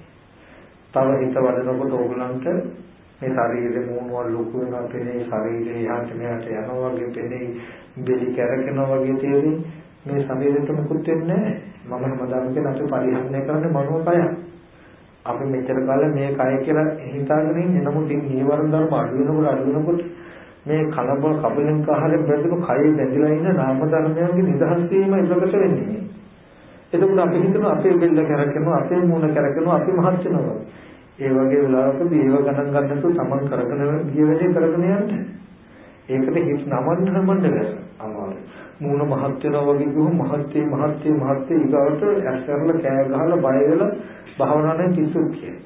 A: තව හිත වඩනකොට ඕගලන්ට මේ ශරීරේ මූණවල ලොකු වෙනවා පෙනේ ශරීරේ යහට මෙහාට යනවා වගේ පෙනේ බෙලි කැරකෙනවා වගේ තේරෙන්නේ මේ ශරීරෙට මුකුත් වෙන්නේ නැහැ. මම හැමදාම කියන අපි පරිහරණය කරන්නේ මනෝකය. අපි මෙච්චර කාලේ මේ කය කියලා හිතාගෙන ඉන්නේ. නමුත් මේ නීවරණ ධර්ම අඩු වෙනකොට අඩු වෙනකොට මේ කලබල කබලෙන් කාහලෙන් බැඳුණු කයේ බැඳලා ඉන්න නාම ධර්මයන්ගේ නිදහස් වීම ඉලක්ක වෙන්නේ. එතකොට අපි හිතනවා අපේ බෙල්ල කරකිනවා, අපේ මූණ කරකිනවා, අපි මහත් වෙනවා. ඒ වගේ වෙලාවකදී ඒව ගණන් ගන්නතු තමන් කරගෙන ගිය වැඩේ කරගෙන යන්න. ඒකට හිත නමන්න නමන්න බැහැ. අමාරු. මූණ මහත් වෙනවා වගේ කිව්වොත් මහත්ය මහත්ය මහත්ය ඊගාවට ඇස්සරල කෑ ගහලා බය වෙලා භාවනාවෙන් කිසුත් කියේ.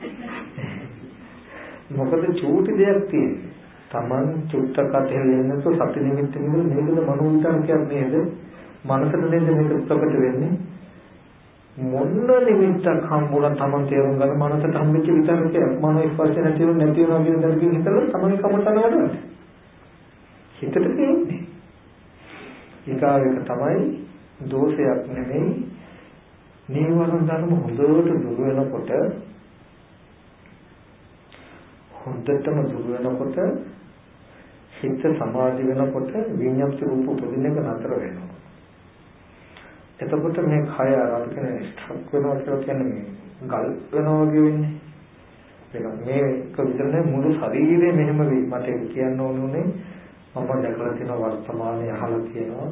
A: මොකද චූටි දෙයක් තියෙන්නේ. තමන් චුට්ටක් අතහැරෙන්නත් සති නිමිත්ත නිමුද මේකද මනෝ විතරකයක් නේද? මනසට නේද මේක ප්‍රකට වෙන්නේ? මොන නිමිත්තක් හම්බුණා තමන් තේරුම් ගන්න මනසට හම්බෙච්ච විතරකයක් මනෝ ස්පර්ශ නැතිව නැති වෙනවා කියන දර්ශකයෙන් හිතලා තමන් කමතන වඩනවා. හිතට තියෙන්නේ. ඊකාවෙක තමයි දෝෂයක් නෙමෙයි නීවරණ ධර්ම හොඳට දුර වෙනකොට හොඳටම දුර වෙනකොට හිත සමාධි වෙනකොට විඤ්ඤාති රූප උපදින එක නතර වෙනවා. එතකොට මේ කය අරගෙන ස්ට්‍රක් වෙනවා කියලා කියන්නේ ගල් වෙනවා වගේ වෙන්නේ. ඒක මේ එක විතරනේ මුළු ශරීරය මෙහෙම වෙයි. මට ඒක කියන්න ඕනුනේ මම දැකලා තියෙන වර්තමානයේ අහලා තියෙනවා.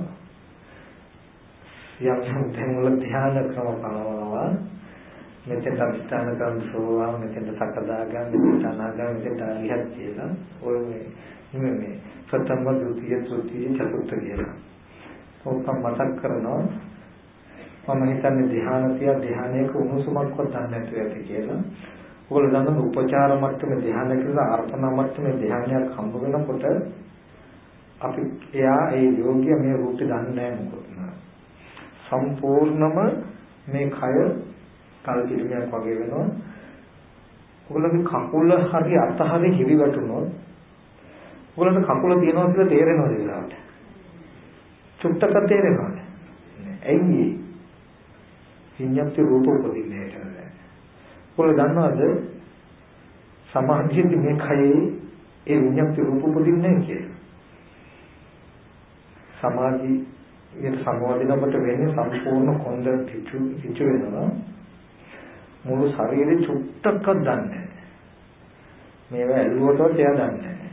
A: යම් යම් තැන්වල ධ්‍යාන ක්‍රම කරනවා. මෙතෙන් අධිෂ්ඨාන කරන සෝවාන් මෙතෙන් සකදාගාමී මෙතෙන් අනාගාමී මෙතෙන් අරිහත් කියලා ඔය මේ මේ ප්‍රථම ද්විතීය තෘතීය චතුර්ථ කියලා. ඔක්කොම මතක් කරනවා. මම හිතන්නේ ධ්‍යාන තියා ධ්‍යානයක උණුසුමක්වත් ගන්න නැතුව ඇති කියලා. ඔයගොල්ලෝ දන්න උපචාර මට්ටමේ ධ්‍යාන කියලා අර්පණා මට්ටමේ ධ්‍යානයක් හම්බ වෙනකොට අපි එයා ඒ යෝග්‍ය මේ රූපේ දන්නේ නැහැ මොකද? සම්පූර්ණම මේ කය කල් කිරිමයක් වගේ වෙනවා. ඔයගොල්ලෝගේ කකුල හරි අත හරි හිවි වැටුනොත් ඔයගොල්ලන්ට කකුල තියනවා කියලා තේරෙනවද ඒකට? චුට්ටක තේරෙනවද? ඇයි? විඤ්ඤාති රූප උපදින්නේ නැහැ. ඔයගොල්ලෝ දන්නවද සමාධියේ මේ කයේ ඒ විඤ්ඤාති රූප උපදින්නේ නැහැ කියලා? සමාධියට සමවදිනකොට වෙන්නේ සම්පූර්ණ කොන්ද පිටු පිටු වෙනවා. මුළු ශරීරෙ චුට්ටක්වත් දන්නේ නැහැ. මේවා ඇල්ලුවටවත් එයා දන්නේ නැහැ.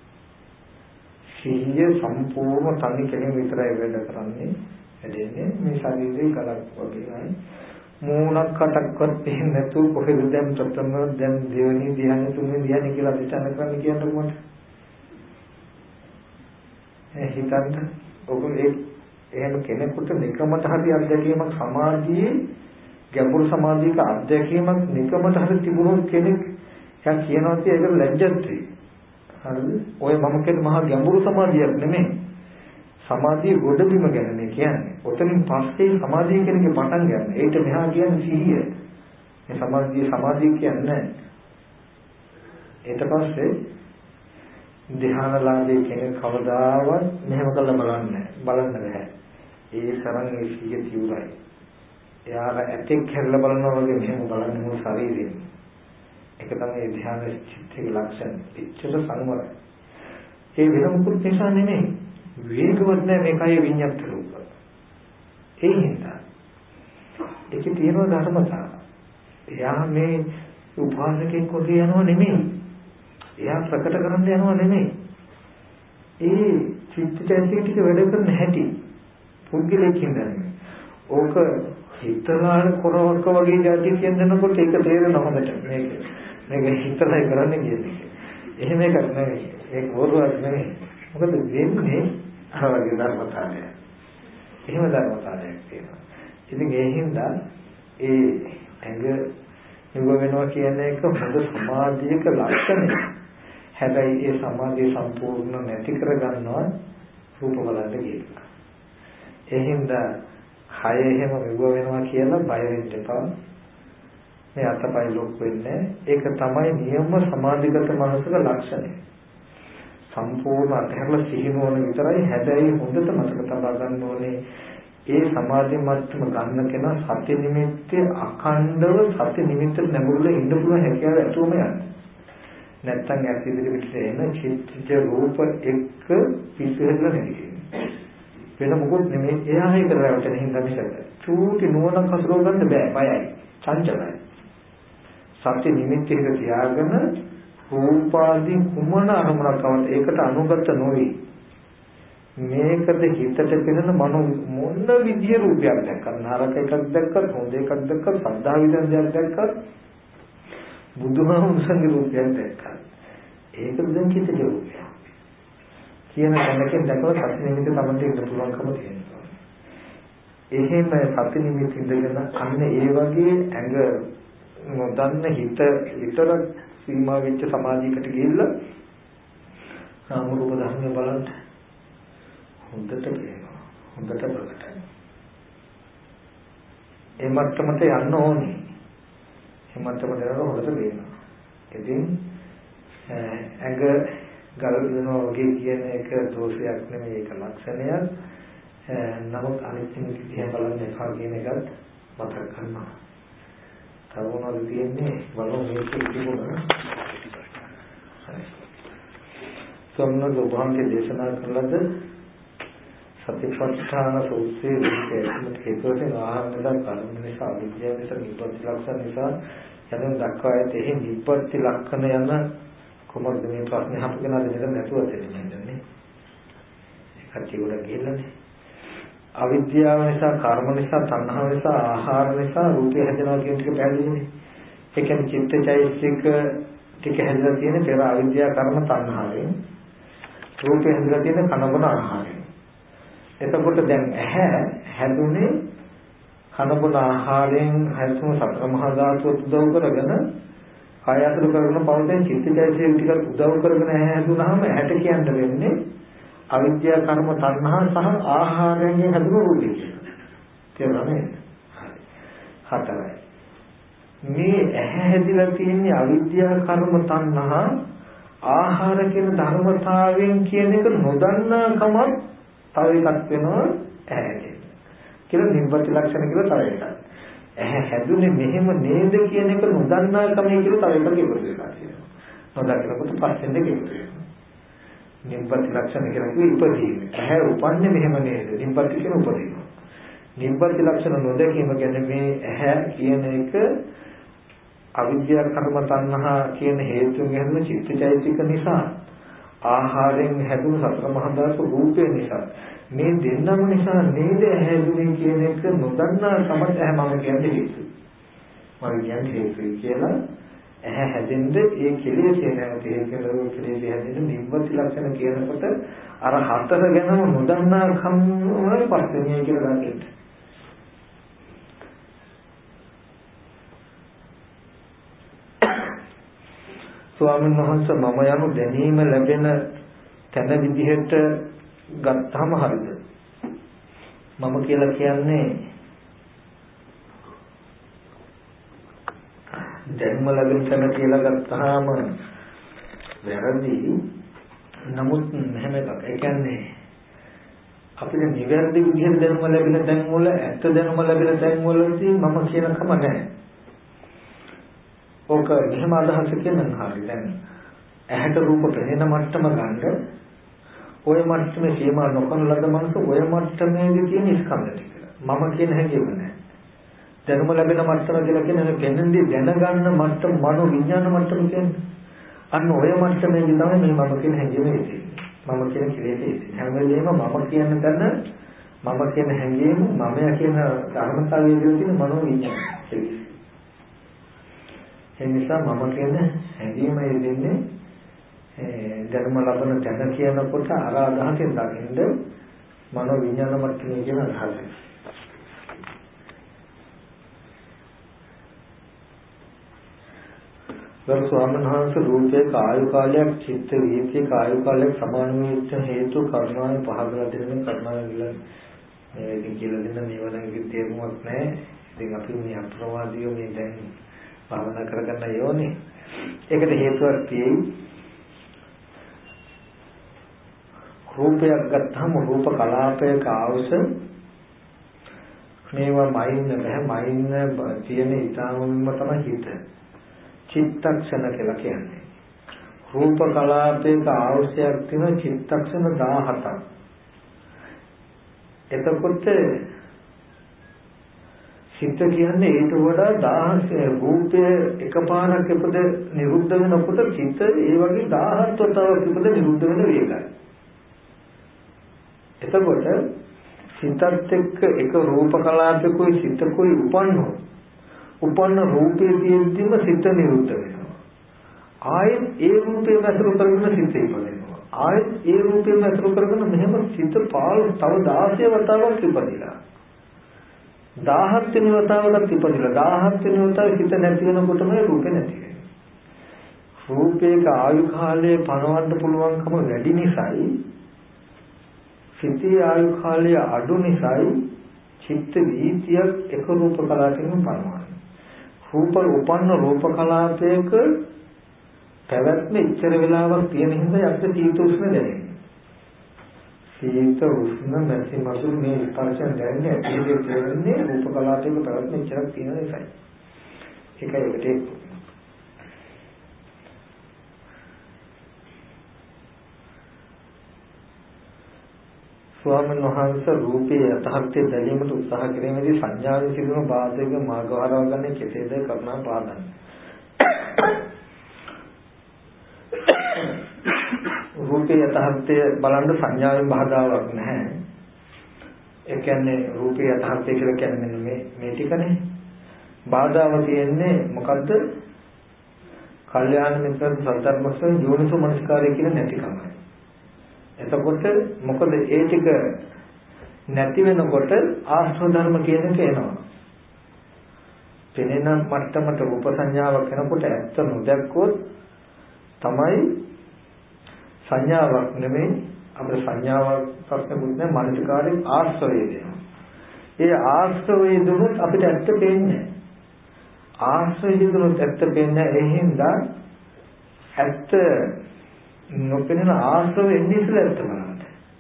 A: සිහිය සම්පූර්ණ තනි කෙනෙක් විතරයි වැඩ කරන්නේ. එදෙන්නේ මේ ශරීරේ කලක් වගේයි. මූණක් කටක්වත් පේන්නේ නැතුව කොහෙද දැන් ප්‍රථම දැන් දෙවෙනි ධ්‍යාන තුන්වෙනි ධ්‍යාන කියලා හිතන්න කරන්න කියන්නේ මොකද? ඒ හිතන්න ඔබ ඒ එහෙම කෙනෙකුට නිකමට හරි අත්දැකීමක් සමාධියේ ගැඹුරු සමාධියක අත්දැකීමක් නිකමට හරි තිබුණොත් කෙනෙක් එයා කියනවා කිය ඒක ලැජ්ජත් වෙයි. හරිද? ඔය මම කියන්නේ මහා ගැඹුරු සමාධියක් නෙමෙයි. සමාධිය ගොඩබිම ගැන මේ කියන්නේ. ඔතනින් පස්සේ සමාධිය කියන එක පටන් ගන්න. ඒකට මෙහා කියන්නේ සිහිය. මේ සමාධිය සමාධිය කියන්නේ ඊට පස්සේ ධ්‍යානලාභී කෙනෙක් කවදාවත් මෙහෙම කළා බලන්නේ බලන්න බෑ. ඒ තරම් ඒ සිහිය තියුරයි. එයාට ඇටෙක් හැරලා බලනවා වගේ මෙහෙම බලන්නේ මොන ශරීරයෙන්. ඒක තමයි ධ්‍යාන චිත්තයේ ලක්ෂණ. පිටචර සංවරය. ඒ වෙන මුකුත් නිසා නෙමෙයි. වේගවත් නැහැ මේ කය විඤ්ඤාත රූප. ඒ හින්දා ඒකේ තියෙන ධර්මතාව. එයා මේ උපාසකෙක් වගේ යනවා නෙමෙයි. එයා ප්‍රකට කරන්න යනවා නෙමෙයි. ඒ චිත්තචෛතසික ටික වැඩ කරන හැටි පුද්ගලයෙක්ින් දැනෙන්නේ. ඕක හිතලාන කරවක වගේ જાති කියනකොට ඒක තේරෙනවා හොඳට. මේක මේක හිතලයි කරන්නේ කියන්නේ. එහෙම එකක් නෙමෙයි. ඒක බොරුවක් නෙමෙයි. මොකද වෙන්නේ අර වගේ ධර්මතාවය. එහෙම ධර්මතාවයක් තියෙනවා. ඉතින් ඒ හින්දා ඒ ඇඟ නිව වෙනවා කියන එක හොඳ සමාධියක ලක්ෂණය. හැබැයි ඒ සමාධිය සම්පූර්ණ නැති කරගන්නවා රූප බලන්න කියලා. ඒ හින්දා කය එහෙම නිව වෙනවා කියලා බය වෙන්න එපා. මේ අතපය ලොක් වෙන්නේ. ඒක තමයි නියම සමාධිගත මනසක ලක්ෂණය. සම්පූර්ණ අධර්ම සිහිනෝන විතරයි. හැබැයි හොඳට මතක තබා ගන්න ඕනේ ඒ සමාධි මට්ටම ගන්න කෙනා සති නිමිත්තේ අඛණ්ඩව සති නිමිත්ත නැඹුරුලා ඉන්න පුළුවන් හැකියාව ඇතුවම යන්නේ. නැත්තම් ඇස් ඉදිරි පිටට එන චිත්තජ රූප එක්ක පිස්සුහෙන්න නෙමෙයි. වෙන මොකුත් නෙමෙයි. එයා හේ කරලා යවටන හින්දා මිසක. චූටි නුවණක් හසුරව ගන්න බෑ. බයයි. චංචලයි. සත්‍ය නිමිති හිත තියාගෙන රූපාදී කුමන අනුමරකවත් ඒකට අනුගත නොවේ. මේකද හිතට පෙනෙන මනෝ මොන විදිය රූපයක් දැක්කත් නරක එකක් දැක්කත් හොඳ එකක් දැක්කත් සද්ධා විදන් දෙයක් දැක්කත් බුදුහාමුදුරන්ගේ රූපයක් දැක්කත් ඒක දැන් හිතේ රූපයක් කියන දැනකින් දැකලා සත්‍ය නිමිති තමයි ඉන්න පුළුවන්කම තියෙනවා. එහෙම සත්‍ය නිමිති ඉඳගෙන අන්න ඒ වගේ ඇඟ නොදන්න හිත විතර සීමා වෙච්ච සමාධියකට ගිහිල්ලා නාම රූප ධර්ම බලන්න හොඳට පේනවා. හොඳට ප්‍රකටයි. ඒ මට්ටමට යන්න ඕනේ. ඒ මට්ටමට යනකොට හොඳට පේනවා. ඉතින් ඇඟ ගල් වෙනවා වගේ කියන එක දෝෂයක් නෙමෙයි, ඒක ලක්ෂණයක්. නමුත් අනිත් නිමිති දිහා බලන්න එපා කියන එකත් මතක ගන්නවා. තවමද තියෙන්නේ බලමු මේක තිබුණා. සම්මත උභාංගේ දේශනා කළාද සතිපට්ඨාන සූත්‍රයේ විශේෂම හේතුවෙන් ආහාර නිසා කර්ම නිසා අවිද්‍යාව නිසා නිබ්බති ලක්ෂණ නිසා යන දක්වා ඇතෙහි නිබ්බති ලක්ෂණ යන කොමද මේ ප්‍රශ්නේ හපගෙන අද නේද නැතුව දෙන්නේ. ඒකත් උඩ ගිහලානේ. අවිද්‍යාව නිසා කර්ම නිසා තණ්හාව නිසා ආහාර නිසා රූපය හැදෙනවා කියන එක පැහැදිලිනේ. ඒ කියන්නේ චිත්තචෛතසික ටික හැදලා තියෙන පෙර අවිද්‍යාව කර්ම තණ්හාවෙන් රූපය හැදලා තියෙන කනබන ආහාරයෙන්. එතකොට දැන් ඇහැ හැදුනේ කනබන ආහාරයෙන් හැදුණු සතර මහා ධාතු උදව් කරගෙන කාය අතුරු කරන පෞතෙන් චිත්තචෛතසික ටික උදව් කරගෙන ඇහැ හැදුනහම ඇහැට කියන්න වෙන්නේ අවිද්‍යා කර්ම තණ්හා සහ ආහාරයෙන් හැදුණු රූපය කියලා නේද? හතරයි. මේ ඇහැ හැදිලා තියෙන්නේ අවිද්‍යා කර්ම තණ්හා ආහාර කියන ධර්මතාවයෙන් කියන එක නොදන්නාකම තව එකක් වෙනවා ඇහැ කියලා නිබ්බති ලක්ෂණ කියලා තව එකක්. ඇහැ හැදුනේ මෙහෙම නේද කියන එක නොදන්නාකම කියලා තව එකක් ඉවර වෙනවා කියනවා. නොදන්නකොට පස්සෙන් දෙක ඉවර වෙනවා. නිබ්බති ලක්ෂණ කියලා කිව්වෙ ඉපදීම. ඇහැ උපන්නේ මෙහෙම නේද? නිබ්බති කියන උපදීම. නිබ්බති ලක්ෂණ නොදැකීම කියන්නේ මේ ඇහැ කියන එක අවිද්‍යා කර්ම තණ්හා කියන හේතුන් හැදෙන චිත්තචෛතසික නිසා ආහාරයෙන් හැදුණු සතර මහා ධාතු රූපේ නිසා මේ දෙන්නම නිසා නේද හැදුනේ කියන එක නොදන්නා සමත් ඇහැ මම කියන්නේ හේතු. මම කියන්නේ හේතු කියලා ඇහැ හැදෙන්න ඒ කෙලෙස් යනවා තේකේ කෙලෙස් හැදෙන්න නිබ්බති ලක්ෂණ කියනකොට අර හතර ගැනම නොදන්නා කම් වල පස්සේ මේ කියලා ගන්නෙත්. ස්වාමීන් වහන්සේ මම යනු දැනීම ලැබෙන තැන විදිහට ගත්තාම හරිද? මම කියලා කියන්නේ දැනුම ලැබෙන තැන කියලා ගත්තාම වැරදි. නමුත් මෙහෙම එකක්. ඒ කියන්නේ අපිට නිවැරදි විදිහට දැනුම ලැබෙන තැන් වල ඇත්ත දැනුම ලැබෙන තැන් වලදී මම කියන කම නැහැ. ඕක එහෙම අදහස කියනනම් හරි. දැන් ඇහැට රූප පෙනෙන මට්ටම ගන්න ඔය මට්ටමේ සීමා නොකරන ලද මනස ඔය මට්ටමේදී තියෙන ස්කන්ධ ටික. මම කියන හැඟීම නැහැ. දැනුම ලැබෙන මට්ටම කියලා කියන්නේ පෙනෙන්දී දැනගන්න මට්ටම මනෝ විඥාන මට්ටම කියන්නේ. අන්න ඔය මට්ටමේදී තමයි මේ මම කියන හැඟීම එන්නේ. මම කියන කෙලෙසේ එන්නේ. හැම වෙලේම මම කියන තැන මම කියන හැඟීම මමයා කියන ධර්මතාවයේදී තියෙන මනෝ විඥාන කෙලෙස්. ඒ නිසා මම කියන හැඟීම යෙදෙන්නේ ධර්ම ලබන තැන කියනකොට අර අදහසෙන් දකින්න මනෝ විඥාන මට්ටමේ කියන අදහස. ගරු ස්වාමීන් වහන්සේ රූපේ කාය කාලයක් චිත්ත වීතිය කාය කාලයක් සමාන වෙච්ච හේතු කර්මාවෙන් පහදලා දෙන්න කර්මාවෙන් කියලා මේක කියලා දෙන්න මේවලගේ තේරුමක් නැහැ. ඉතින් අපි මේ අප්‍රවාදීව මේ දැන් භාවනා කරගන්න යෝනේ. ඒකට හේතුවක් තියෙයි. රූපයක් ගත්තාම රූප කලාපයක අවශ්‍ය මේවා මයින්න බෑ. මයින්න තියෙන ඊටාවම තමයි හිත. චිත්තක්ෂණ කියලා කියන්නේ. රූප කලාපයක අවශ්‍යයක් තියෙන චිත්තක්ෂණ දහහතක්. එතකොට සිත කියන්නේ ඊට වඩා දහස් රූපය එකපාරක් ඉපද නිරුද්ධ වෙනකොට සිත ඒ වගේ දහස් වතාවක් ඉපද නිරුද්ධ වෙන වේගයි. එතකොට සිතත් එක්ක එක රූප කලාපයකයි සිතකුයි උපන්නෝ උපන්න රූපයේ තියෙද්දිම සිත නිරුද්ධ වෙනවා. ආයෙත් ඒ රූපයෙන් අසුර කරගෙන සිත ඉපදෙනවා. ආයෙත් ඒ රූපයෙන් අසුර කරගෙන මෙහෙම සිත පාළු තව දාසය වතාවක් ඉපදිලා. දහහක් වෙනි වතාවකට ඉපදිලා දහහක් වෙනි වතාවේ සිත නැති වෙනකොටම රූපේ නැති වෙනවා. රූපේක ආයු කාලය පනවන්න පුළුවන්කම වැඩි නිසායි සිතේ ආයු කාලය අඩු නිසායි චිත්ත වීතියක් එක රූප කලාපයකින් පනවන්නේ. රූප උපන්න රූප කලාපයක පැවැත්ම ඉච්ඡර වෙලාවක් තියෙන හින්දා අපිට සීත උෂ්ණ දැනෙන්නේ. සීත උෂ්ණ නැති මසුරු මේ ස්පර්ශයෙන් දැනෙන්නේ ඇතිදේ කියන්නේ රූප කලාපයක පැවැත්ම ඉච්ඡරක් තියෙන නිසායි. ඒකයි ඒකට ස්වාමීන් වහන්සේ රූපයේ යථාර්ථය දැනීමට උත්සාහ කිරීමේදී සංඥාවෙන් සිදුවන බාධක මාර්ග හරවා ගන්න කෙසේද කරුණා පාදන්න. රූපයේ යථාර්ථය බලන්න සංඥාවෙන් බාධාවක් නැහැ. ඒ කියන්නේ රූපයේ යථාර්ථය කියලා කියන්නේ මේ මේ ටිකනේ. බාධාව තියෙන්නේ මොකද්ද? කල්යාණ මිත්‍ර සද්ධර්මස්ස යෝනිසෝ මනස්කාරය කියන නැතිකමයි. එතකොට මොකද ඒ ටික නැති වෙනකොට ආශ්‍රව ධර්ම කියන එක එනවා. පෙනෙන මට්ටමට රූප සංඥාවක් වෙනකොට ඇත්ත නොදැක්කොත් තමයි සංඥාවක් නෙමෙයි අපේ සංඥාවක් ප්‍රශ්නකුත් නැහැ මානසිකාරයෙන් ආශ්‍රවය දෙනවා. ඒ ආශ්‍රවය දුන්නොත් අපිට ඇත්ත පේන්නේ. ආශ්‍රවය දුන්නොත් ඇත්ත පේන්නේ ඒ හින්දා ඇත්ත නොපෙනෙන ආශ්‍රව එන්නේ ඉස්සෙල්ලා ඇත්ත බලන්න.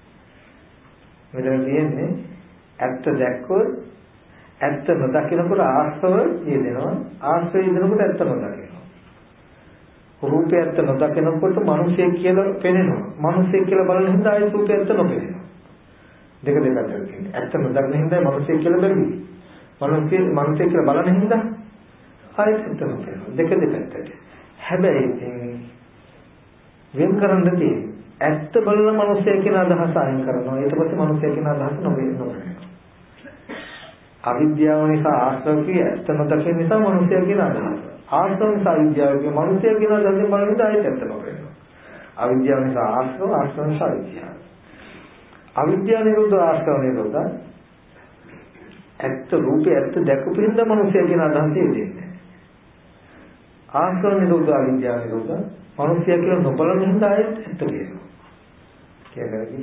A: මෙතන තියෙන්නේ ඇත්ත දැක්කොත් ඇත්ත නොදකිනකොට ආශ්‍රව යෙදෙනවා. ආශ්‍රව යෙදෙනකොට ඇත්ත නොදකිනවා. රූපය ඇත්ත නොදකිනකොට මිනිසෙක් කියලා පෙනෙනවා. මිනිසෙක් කියලා බලන හින්දා ආයෙත් රූපය ඇත්ත නොපෙනෙනවා. දෙක දෙක අතර තියෙන්නේ. ඇත්ත නොදකින හින්දා මිනිසෙක් කියලා බැලුවේ. මිනිසෙක් මිනිසෙක් කියලා බලන හින්දා ආයෙත් ඇත්ත නොපෙනෙනවා. දෙක දෙක අතර. හැබැයි වෙන කරන්න තියෙන්නේ ඇත්ත බලන මිනිසෙක් කියන අදහස අයින් කරනවා. ඊට පස්සේ මිනිසෙක් කියන අදහස නොවෙනවා. අවිද්‍යාව නිසා ආශ්‍රව කිය ඇත්ත නොදකින නිසා මිනිසෙක් කියන අදහස. ආශ්‍රව නිසා අවිද්‍යාව කිය මිනිසෙක් කියන අදහසෙන් බලනකොට ආයෙත් ඇත්ත නොවෙනවා. අවිද්‍යාව නිසා ආශ්‍රව ආශ්‍රව නිසා අවිද්‍යාව. අවිද්‍යාව නිරෝධ ආශ්‍රව නිරෝධ ඇත්ත රූපේ ඇත්ත දැකපු හින්දා මිනිසෙක් කියන අදහස දෙන්නේ. ආශ්‍රව නිරෝධ අවිද්‍යාව නිරෝධ මනුෂ්‍යය කියලා නොබලන හින්දා ආයෙත් ඇත්ත කියනවා. කියන්නේ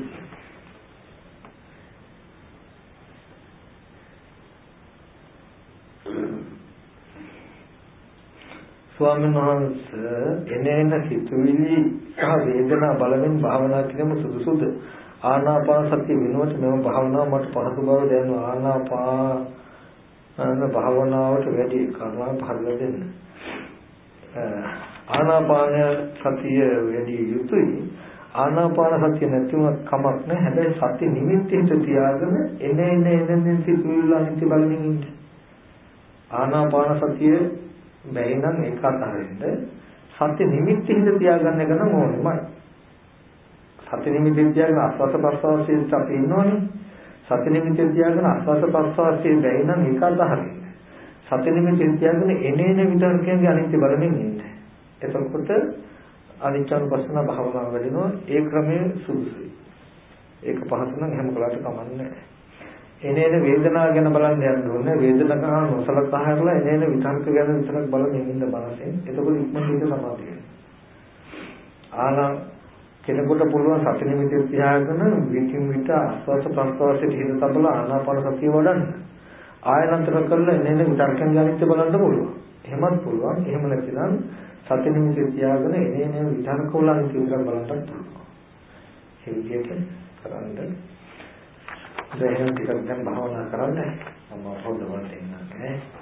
A: ස්වාමීන් වහන්සේ එනේන සිතුවිලි සහ වේදනා බලමින් භාවනා කිරීම සුදුසුද? ආනාපාන සතිය වෙනුවට මෙම භාවනාව මට පහසු බව දැනෙනවා. ආනාපාන භාවනාවට වැඩි කරුණා පහදලා දෙන්න. ආනාපාන සතිය වැඩි යුතුයි. ආනාපාන සතිය නැතිව කමක් නැහැ. හැබැයි සති නිමිත්තෙන් තියාගෙන එන එන එන සිතුවිල්ල අනිත් බලමින් ඉන්න. ආනාපාන සතිය බැරි නම් ඒක අතරින්ද සති නිමිත්තෙන් තියාගන්න එක නම් ඕනෙමයි. සති නිමිත්තෙන් තියාගෙන ආස්වාද ප්‍රසවාසයෙන් අපි ඉන්නෝනේ. සති නිමිත්තෙන් තියාගෙන ආස්වාද ප්‍රසවාසයෙන් බැරි නම් ඒක අතරින්ද සති නිමිත්තෙන් තියාගෙන එන එන විතරකයන්ගේ අනිත්‍ය බලමින් ඉන්න. එතකොට අනිච්චානුපස්සන භාවනාව වැඩිනවා. ඒ ක්‍රමයේ සුදුසුයි. ඒක පහසු නම් එහෙම කළාට කමන්නේ නැහැ. එනේන වේදනාව ගැන බලන්න යන්න ඕනේ. වේදනාව ගන්න නොසලකා හැරලා එනේන විතර්ක ගැන විතරක් බලමින් ඉන්න බලයෙන්. එතකොට ඉක්මනට සමාධිය වෙනවා. ආනා කෙනෙකුට පුළුවන් සති නිමිති තියාගෙන විකින් විට ආස්වාද ප්‍රස්වාසයේ හිත තබලා ආනාපාන සතිය වඩන්න. ආයනතර කරලා එනේන විතර්කයන් ගැන බලන්න පුළුවන්. එහෙමත් පුළුවන්. එහෙම නැතිනම් සති නිමිති තියාගෙන එනේන විතර්ක වල අනිත් විතරක් බලන්නත් පුළුවන්. ඒ විදිහට කරන්නේ දැන් ටිකක් දැන් භාවනා කරන්න මම පොඩ්ඩක් වලට එන්නම් නේ